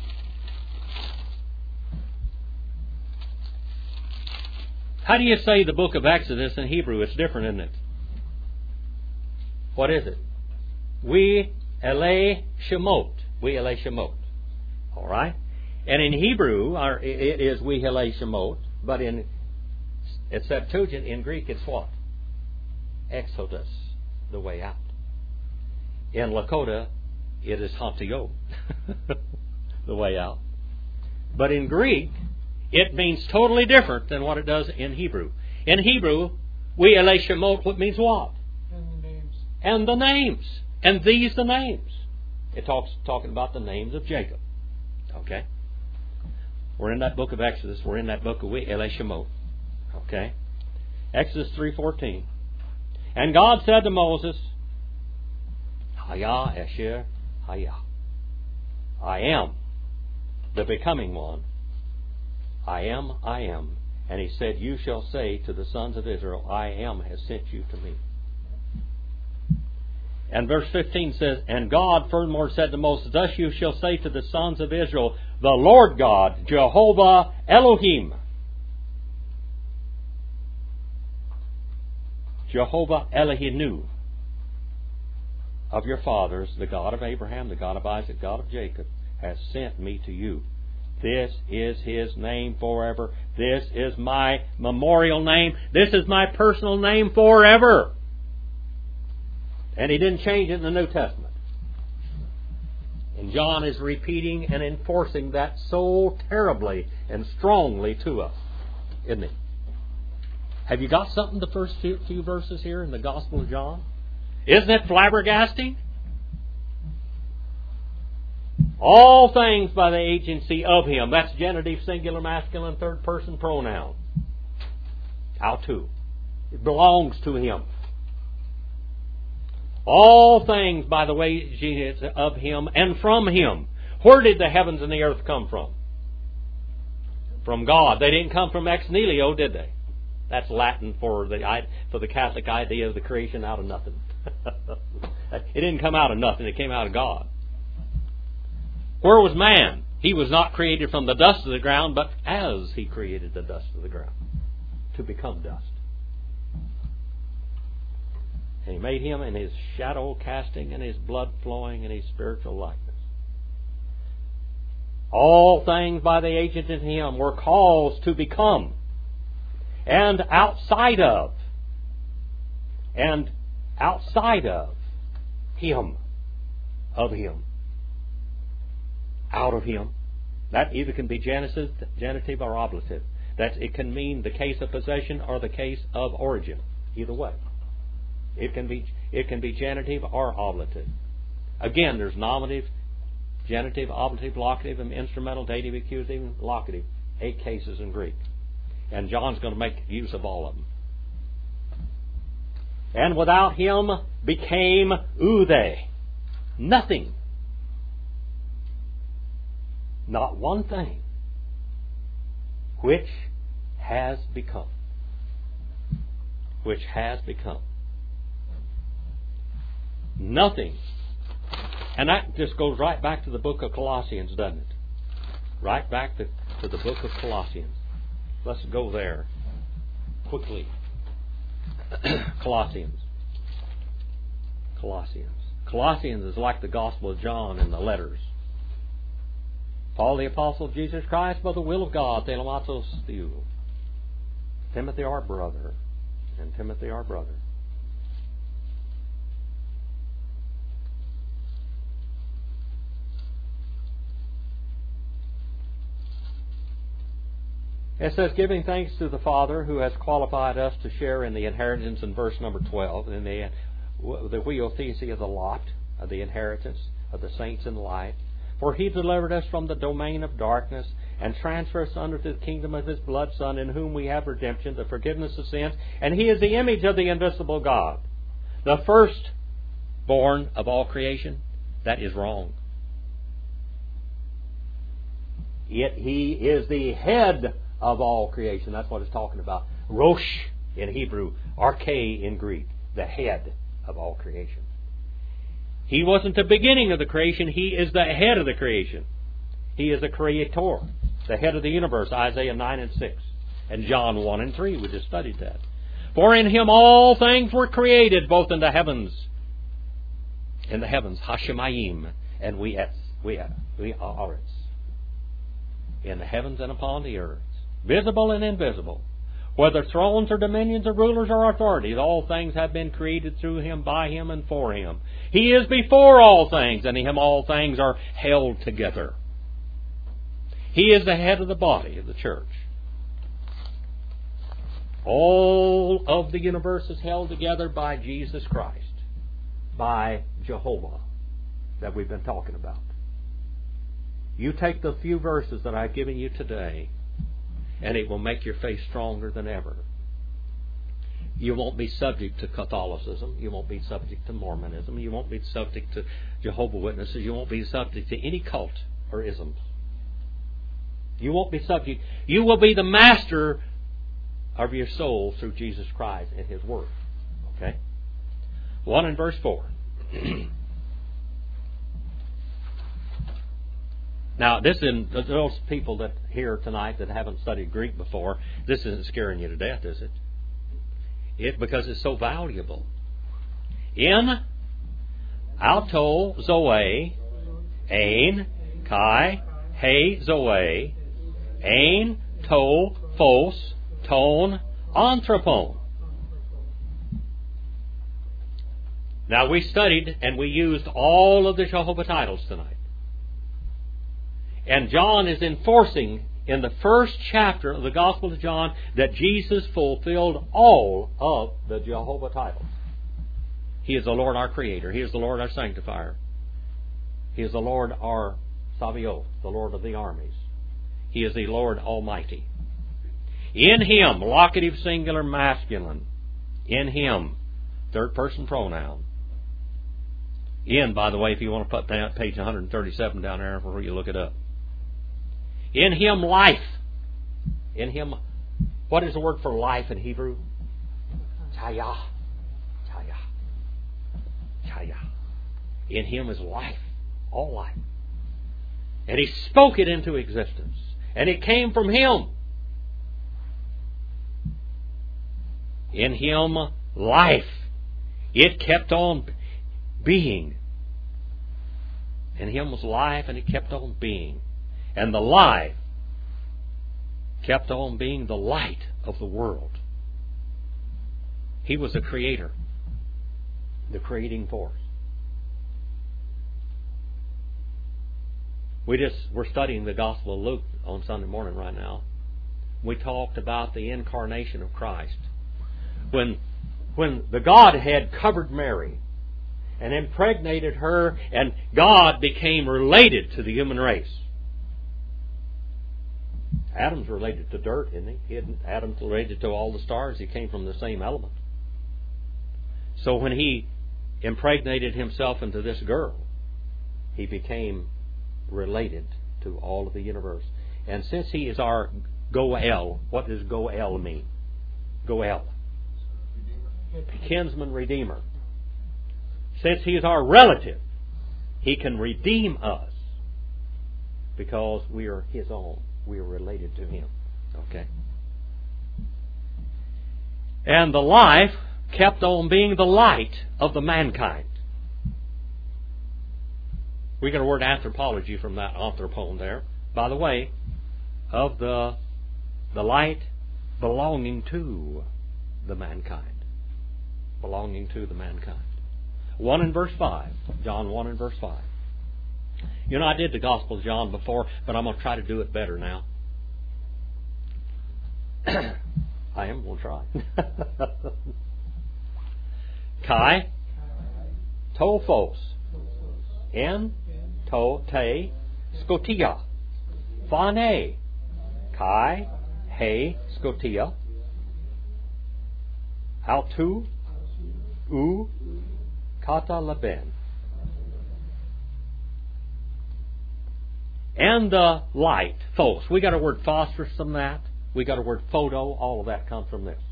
How do you say the book of Exodus in Hebrew? It's different, isn't it? What is it? We ele shemot. We ele shemot. All right? And in Hebrew, our, it is we ele shemot, but in it's Septuagint, in Greek, it's what? Exodus, the way out. In Lakota, it is hantio, the way out. But in Greek, it means totally different than what it does in Hebrew. In Hebrew, we ele shemot, what means what? And the names. And the names. And these the names. It talks talking about the names of Jacob. Okay? We're in that book of Exodus. We're in that book of we ele shemot. Okay? Exodus three fourteen. And God said to Moses, Haya Esher Haya. I am the becoming one. I am, I am. And he said, you shall say to the sons of Israel, I am has sent you to me. And verse fifteen says, and God furthermore said to Moses, thus you shall say to the sons of Israel, the Lord God, Jehovah Elohim. Jehovah Elohinu of your fathers, the God of Abraham, the God of Isaac, God of Jacob, has sent me to you. This is His name forever. This is my memorial name. This is my personal name forever. And He didn't change it in the New Testament. And John is repeating and enforcing that so terribly and strongly to us, isn't he? Have you got something the first few, few verses here in the Gospel of John? Isn't it flabbergasting? All things by the agency of Him. That's genitive, singular, masculine, third person pronoun. How to? It belongs to Him. All things by the way of Him and from Him. Where did the heavens and the earth come from? From God. They didn't come from ex nihilo, did they? That's Latin for the for the Catholic idea of the creation out of nothing. It didn't come out of nothing. It came out of God. Where was man? He was not created from the dust of the ground, but as He created the dust of the ground to become dust. And He made him in His shadow casting and His blood flowing and His spiritual likeness. All things by the agent in Him were caused to become. And outside of. And outside of Him. Of Him. Out of Him. That either can be genitive, genitive or ablative. That it can mean the case of possession or the case of origin. Either way. It can be it can be genitive or ablative. Again, there's nominative, genitive, ablative, locative, and instrumental, dative, accusative, and locative. Eight cases in Greek. And John's going to make use of all of them. And without Him became oude. Nothing. Not one thing. Which has become. Which has become. Nothing. And that just goes right back to the book of Colossians, doesn't it? Right back to, to the book of Colossians. Let's go there quickly. Colossians. Colossians. Colossians is like the Gospel of John in the letters. Paul the Apostle of Jesus Christ by the will of God, Thelematos Theou. Timothy our brother, and Timothy our brother. It says, giving thanks to the Father who has qualified us to share in the inheritance in verse number twelve. And the the Huiothesia of the lot, of the inheritance of the saints in light. For He delivered us from the domain of darkness and transferred us under the kingdom of His blood Son, in whom we have redemption, the forgiveness of sins. And He is the image of the invisible God, the firstborn of all creation. That is wrong. Yet He is the head of all creation. That's what it's talking about. Rosh in Hebrew, arche in Greek, the head of all creation. He wasn't the beginning of the creation. He is the head of the creation. He is the creator, the head of the universe, Isaiah nine and six. And John one and three, we just studied that. For in Him all things were created, both in the heavens, in the heavens, Hashemayim, and we et, we et, we are in the heavens and upon the earth, visible and invisible. Whether thrones or dominions or rulers or authorities, all things have been created through Him, by Him, and for Him. He is before all things, and in Him all things are held together. He is the head of the body of the church. All of the universe is held together by Jesus Christ, by Jehovah that we've been talking about. You take the few verses that I've given you today, and it will make your faith stronger than ever. You won't be subject to Catholicism. You won't be subject to Mormonism. You won't be subject to Jehovah's Witnesses. You won't be subject to any cult or isms. You won't be subject. You will be the master of your soul through Jesus Christ and His Word. Okay? one in verse four. Now, this is those people that here tonight that haven't studied Greek before. This isn't scaring you to death, is it? It because it's so valuable. In alto zoe, ein kai he zoe, ein to phos ton anthropon. Now, we studied and we used all of the Jehovah titles tonight. And John is enforcing in the first chapter of the Gospel of John that Jesus fulfilled all of the Jehovah titles. He is the Lord our Creator. He is the Lord our Sanctifier. He is the Lord our Sabaoth, the Lord of the armies. He is the Lord Almighty. In Him, locative singular masculine. In Him, third person pronoun. In, by the way, if you want to put down page one thirty-seven down there where you look it up. In Him life. In Him, what is the word for life in Hebrew? Chaya. Chaya. Chaya. In Him is life. All life. And He spoke it into existence. And it came from Him. In Him life. It kept on being. In Him was life, and it kept on being. And the life kept on being the light of the world. He was the creator, the creating force. We just we're studying the Gospel of Luke on Sunday morning right now. We talked about the incarnation of Christ. When when the Godhead covered Mary and impregnated her, and God became related to the human race. Adam's related to dirt, isn't he? he Adam's related to all the stars. He came from the same element. So when he impregnated himself into this girl, he became related to all of the universe. And since he is our Goel, what does Goel mean? Goel. Kinsman redeemer. Since he is our relative, he can redeem us because we are his own. We are related to him. Okay? And the life kept on being the light of the mankind. We get a word anthropology from that anthropon there. By the way, of the the light belonging to the mankind. Belonging to the mankind. one in verse five. John one in verse five. You know, I did the Gospel of John before, but I'm going to try to do it better now. I am going to try. Kai, Tophos. En, to, te, scotia. Phane. Kai, he, scotia. Autu, u, kata laben. And the light, phos. We got a word phosphorus from that. We got a word photo. All of that comes from this.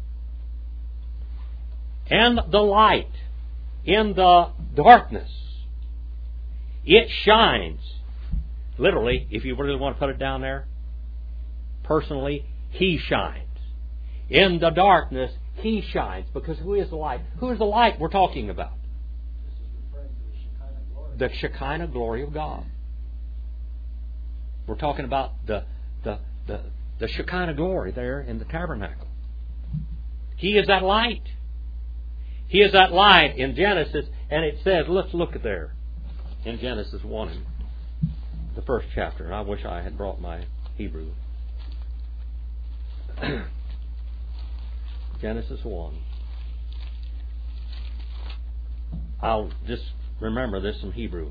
And the light in the darkness. It shines. Literally, if you really want to put it down there, personally, He shines. In the darkness, He shines. Because who is the light? Who is the light we're talking about? This is referring to the Shekinah glory. The Shekinah glory of God. We're talking about the, the, the, the Shekinah glory there in the tabernacle. He is that light. He is that light in Genesis, and it says, let's look at there in Genesis one, the first chapter. I wish I had brought my Hebrew. Genesis one. I'll just remember this in Hebrew.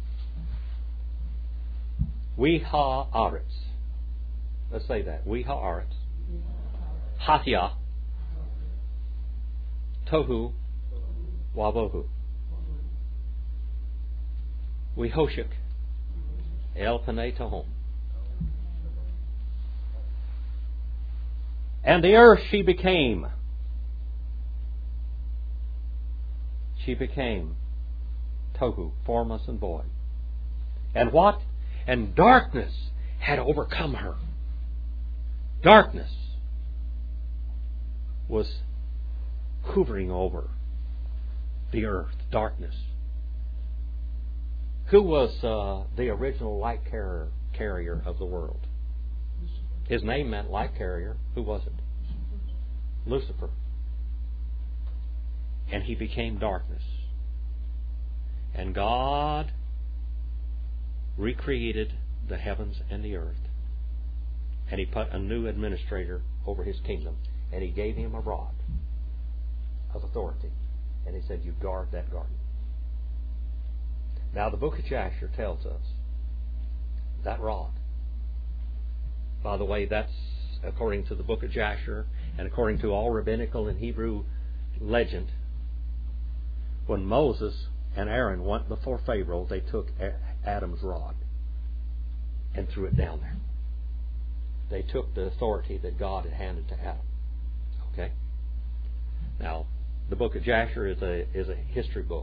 We ha-aretz. Let's say that. We ha-aretz. Hathia. Tohu. Wabohu. We hoshik. El panei tahom. And the earth she became. She became tohu, formless and void. And what? And darkness had overcome her. Darkness was hovering over the earth. Darkness. Who was uh, the original light carrier, carrier of the world? His name meant light carrier. Who was it? Lucifer. And he became darkness. And God recreated the heavens and the earth. And He put a new administrator over His kingdom. And He gave him a rod of authority. And He said, you guard that garden. Now the book of Jasher tells us that rod. By the way, that's according to the book of Jasher and according to all rabbinical and Hebrew legend. When Moses and Aaron went before Pharaoh, they took Adam's rod and threw it down there. They took the authority that God had handed to Adam. Okay? Now, the book of Jasher is a is a history book.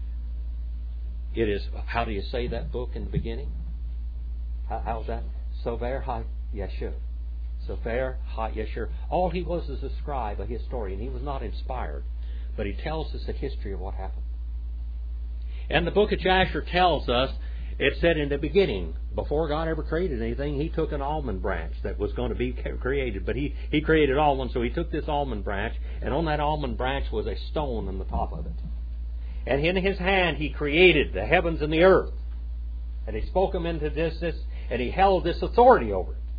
It is, how do you say that book in the beginning? How, how's that? Sover ha-Yeshur. Sofer ha-Yeshur. All he was is a scribe, a historian. He was not inspired. But he tells us the history of what happened. And the book of Jasher tells us, it said in the beginning, before God ever created anything, He took an almond branch that was going to be created. But He, he created almonds, so He took this almond branch, and on that almond branch was a stone on the top of it. And in His hand He created the heavens and the earth. And He spoke them into this, this and He held this authority over it.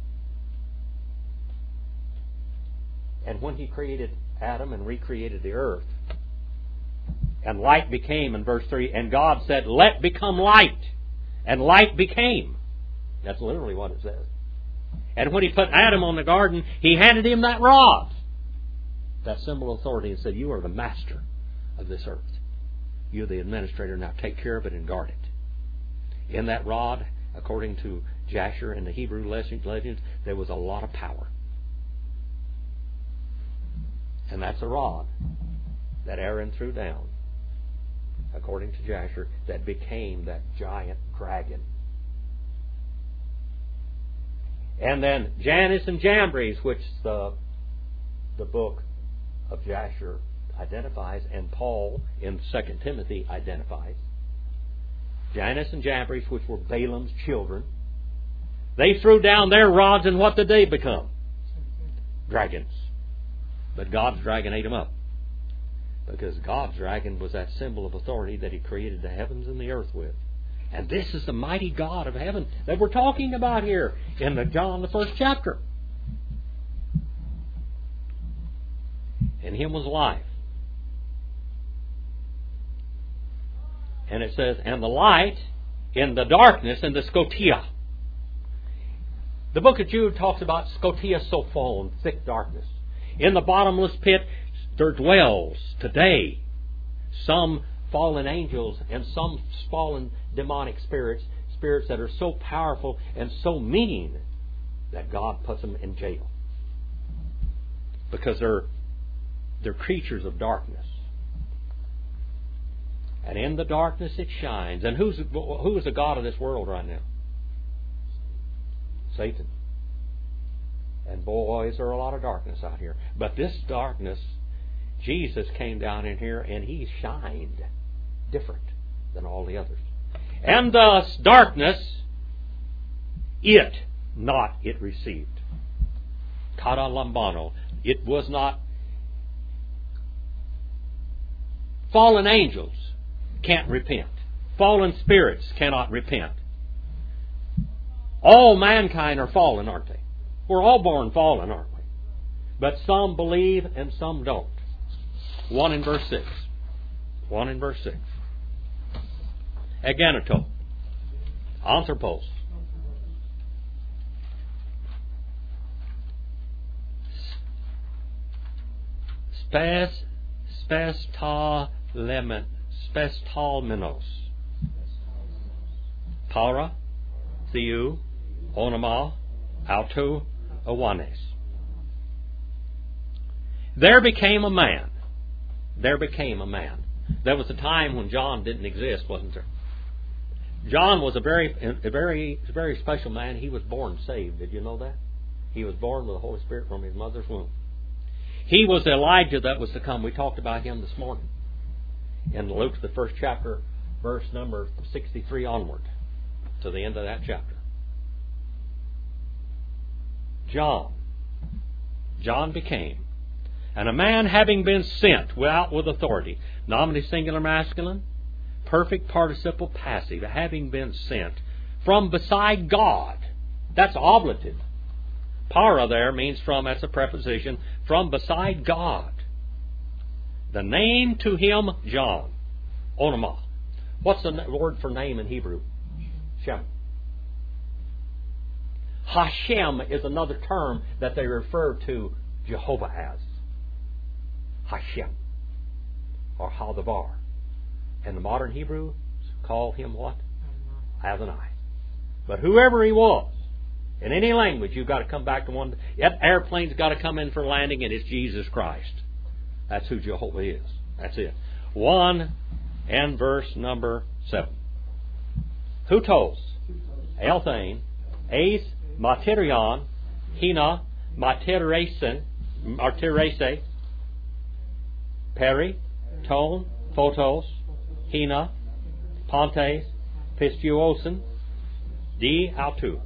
And when He created Adam and recreated the earth, and light became, in verse three, and God said, let become light. And light became. That's literally what it says. And when He put Adam on the garden, He handed him that rod, that symbol of authority, and said, you are the master of this earth. You're the administrator. Now take care of it and guard it. In that rod, according to Jasher and the Hebrew legends, there was a lot of power. And that's a rod that Aaron threw down, according to Jasher, that became that giant dragon. And then Jannes and Jambres, which the, the book of Jasher identifies, and Paul in Second Timothy identifies. Jannes and Jambres, which were Balaam's children, they threw down their rods, and what did they become? Dragons. But God's dragon ate them up. Because God's dragon was that symbol of authority that He created the heavens and the earth with. And this is the mighty God of heaven that we're talking about here in the John, the first chapter. In Him was life. And it says, and the light in the darkness, in the scotia. The book of Jude talks about scotia sophon, thick darkness. In the bottomless pit, there dwells today some fallen angels and some fallen demonic spirits, spirits that are so powerful and so mean that God puts them in jail. Because they're, they're creatures of darkness. And in the darkness it shines. And who's, who is the God of this world right now? Satan. And boy, is there a lot of darkness out here. But this darkness, Jesus came down in here and He shined different than all the others. And thus darkness, it, not it received. Kata lambano. It was not. Fallen angels can't repent. Fallen spirits cannot repent. All mankind are fallen, aren't they? We're all born fallen, aren't we? But some believe and some don't. One in verse six. One in verse six. Aganato. Anthropos. Spes, spestalemen, spestalmenos. Para, Theou, Onoma, Autou, Awanes. There became a man. There became a man. There was a time when John didn't exist, wasn't there? John was a very, a very, a very special man. He was born saved. Did you know that? He was born with the Holy Spirit from his mother's womb. He was Elijah that was to come. We talked about him this morning in Luke, the first chapter, verse number sixty-three onward, to the end of that chapter. John. John became. And a man having been sent without with authority, nominative singular masculine, perfect participle passive, having been sent from beside God. That's oblative. Para there means from, that's a preposition, from beside God. The name to him, John. Onoma. What's the word for name in Hebrew? Shem. Hashem is another term that they refer to Jehovah as. Hashem. Or Hadavar. And the modern Hebrews call him what? Adonai. But whoever he was, in any language, you've got to come back to one. That airplane's got to come in for landing, and it's Jesus Christ. That's who Jehovah is. That's it. One and verse number seven. Hutos, Elthane, Ace, Materion, Hina, Materisen, Martirese, Peri, Tone, Photos, Hina, Pontes, Pistuosen, D. Autou.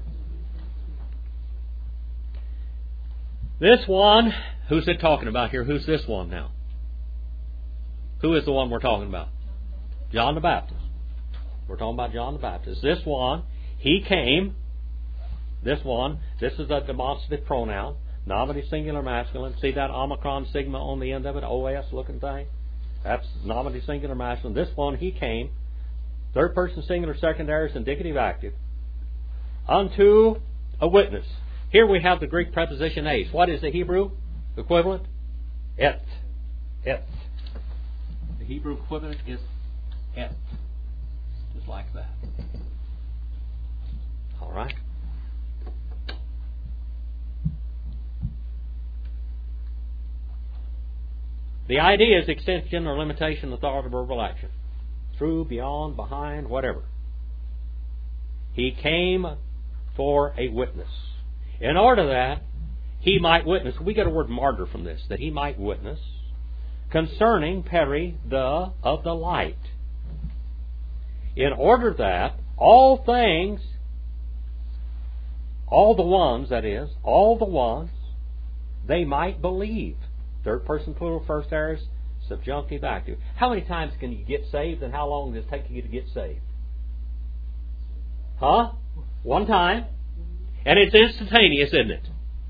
This one, who's it talking about here? Who's this one now? Who is the one we're talking about? John the Baptist. We're talking about John the Baptist. This one, he came. This one, this is a demonstrative pronoun. Nominative singular masculine. See that omicron sigma on the end of it? O S looking thing? That's nominative singular masculine. This one, he came. Third person singular second aorist indicative active. Unto a witness. Here we have the Greek preposition ace. What is the Hebrew equivalent? Et. Et. The Hebrew equivalent is et. Just like that. All right. The idea is extension or limitation of thought or verbal action. Through, beyond, behind, whatever. He came for a witness. In order that he might witness, we get a word martyr from this, that he might witness concerning peri, the, of the light. In order that all things, all the ones, that is, all the ones, they might believe. Third person plural, first aorist, subjunctive active. How many times can you get saved and how long does it take you to get saved? Huh? One time. And it's instantaneous, isn't it?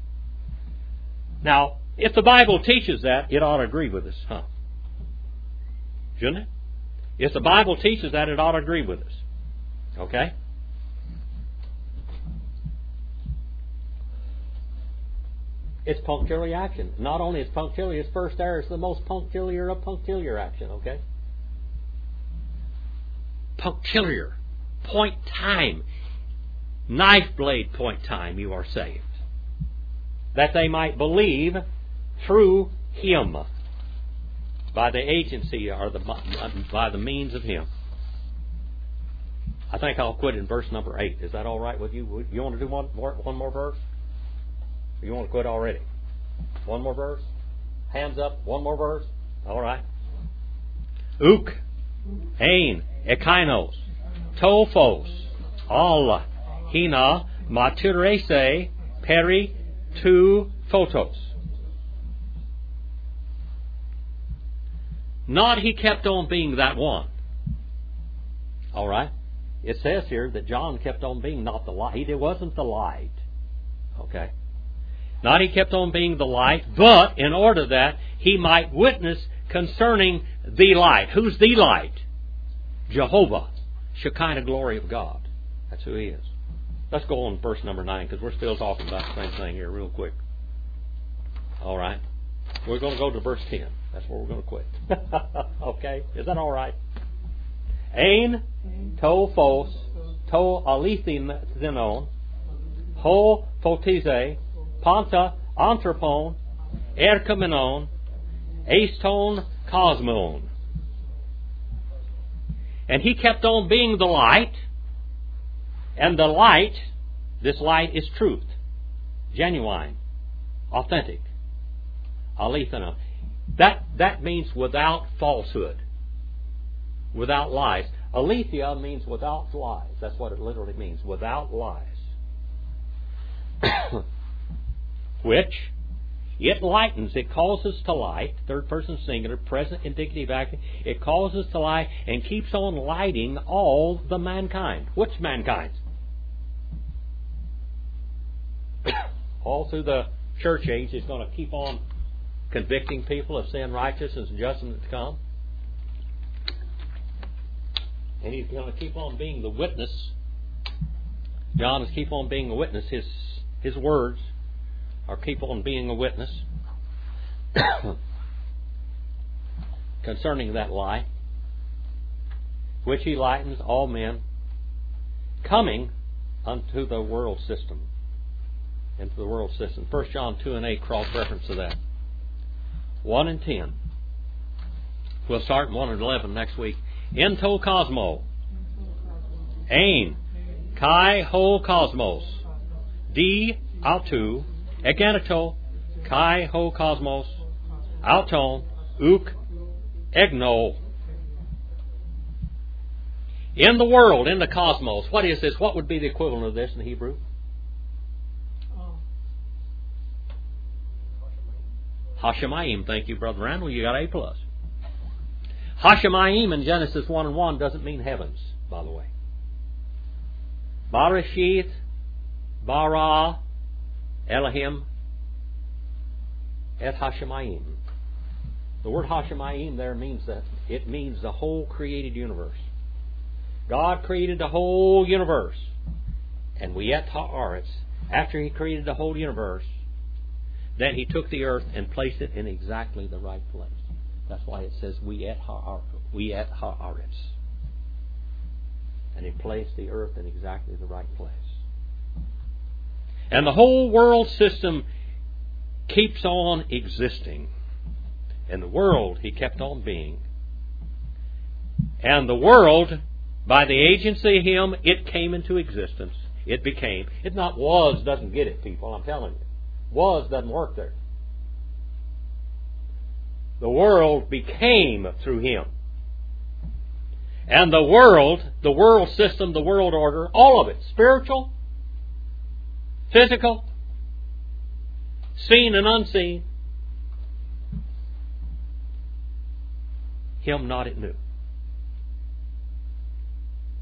Now, if the Bible teaches that, it ought to agree with us, huh? Shouldn't it? If the Bible teaches that, it ought to agree with us. Okay? It's punctiliar action. Not only is punctiliar, it's first there, it's the most punctiliar of punctiliar action, okay? Punctiliar. Point time. Knife blade point time, you are saved. That they might believe through Him. By the agency or the by the means of Him. I think I'll quit in verse number eight. Is that all right with you? You want to do one more, one more verse? Or you want to quit already? One more verse? Hands up. One more verse? All right. Uk, Ain, Ekinos, Tophos, Allah, Hina, Maturese, Peri, Tu, Photos. Not he kept on being that one. All right? It says here that John kept on being not the light. He wasn't the light. Okay? Not he kept on being the light, but in order that he might witness concerning the light. Who's the light? Jehovah. Shekinah glory of God. That's who He is. Let's go on to verse number nine, because we're still talking about the same thing here real quick. All right? We're going to go to verse ten. That's where we're going to quit. Okay? Is that all right? Ain, to phos, to alethenon, ho photize, panta anthropon, erchamenon, aston cosmon. And he kept on being the light, and the light, this light is truth, genuine, authentic, alethenon. That, that means without falsehood, without lies. Aletheia means without lies. That's what it literally means, without lies. Which, it lightens, it causes to light, third person singular, present indicative active, it causes to light and keeps on lighting all the mankind. Which mankind? All through the church age, it's going to keep on convicting people of sin, righteousness, and judgment to come. And he's going to keep on being the witness. John is keep on being a witness. His his words are keep on being a witness concerning that light, which he lightens all men, coming unto the world system. Into the world system. First John two and eight cross reference to that. one and ten. We'll start in one and eleven next week. Ento cosmo. Ain. Kai ho cosmos. D autu. Eganato. Kai ho cosmos. Auton. Uk. Egno. In the world, in the cosmos. What is this? What would be the equivalent of this in Hebrew? Hashemayim. Thank you, Brother Randall. You got A plus. Hashemayim in Genesis one and one doesn't mean heavens, by the way. Barashith, bara, Elohim, et Hashemayim. The word Hashemayim there means that it means the whole created universe. God created the whole universe. And we et ha'aretz, after He created the whole universe, then He took the earth and placed it in exactly the right place. That's why it says we et ha'aretz. We et ha'aretz. And He placed the earth in exactly the right place. And the whole world system keeps on existing. In the world, He kept on being. And the world, by the agency of Him, it came into existence. It became. It not was doesn't get it, people, I'm telling you. Was doesn't work there. The world became through Him. And the world, the world system, the world order, all of it, spiritual, physical, seen and unseen, Him not it knew.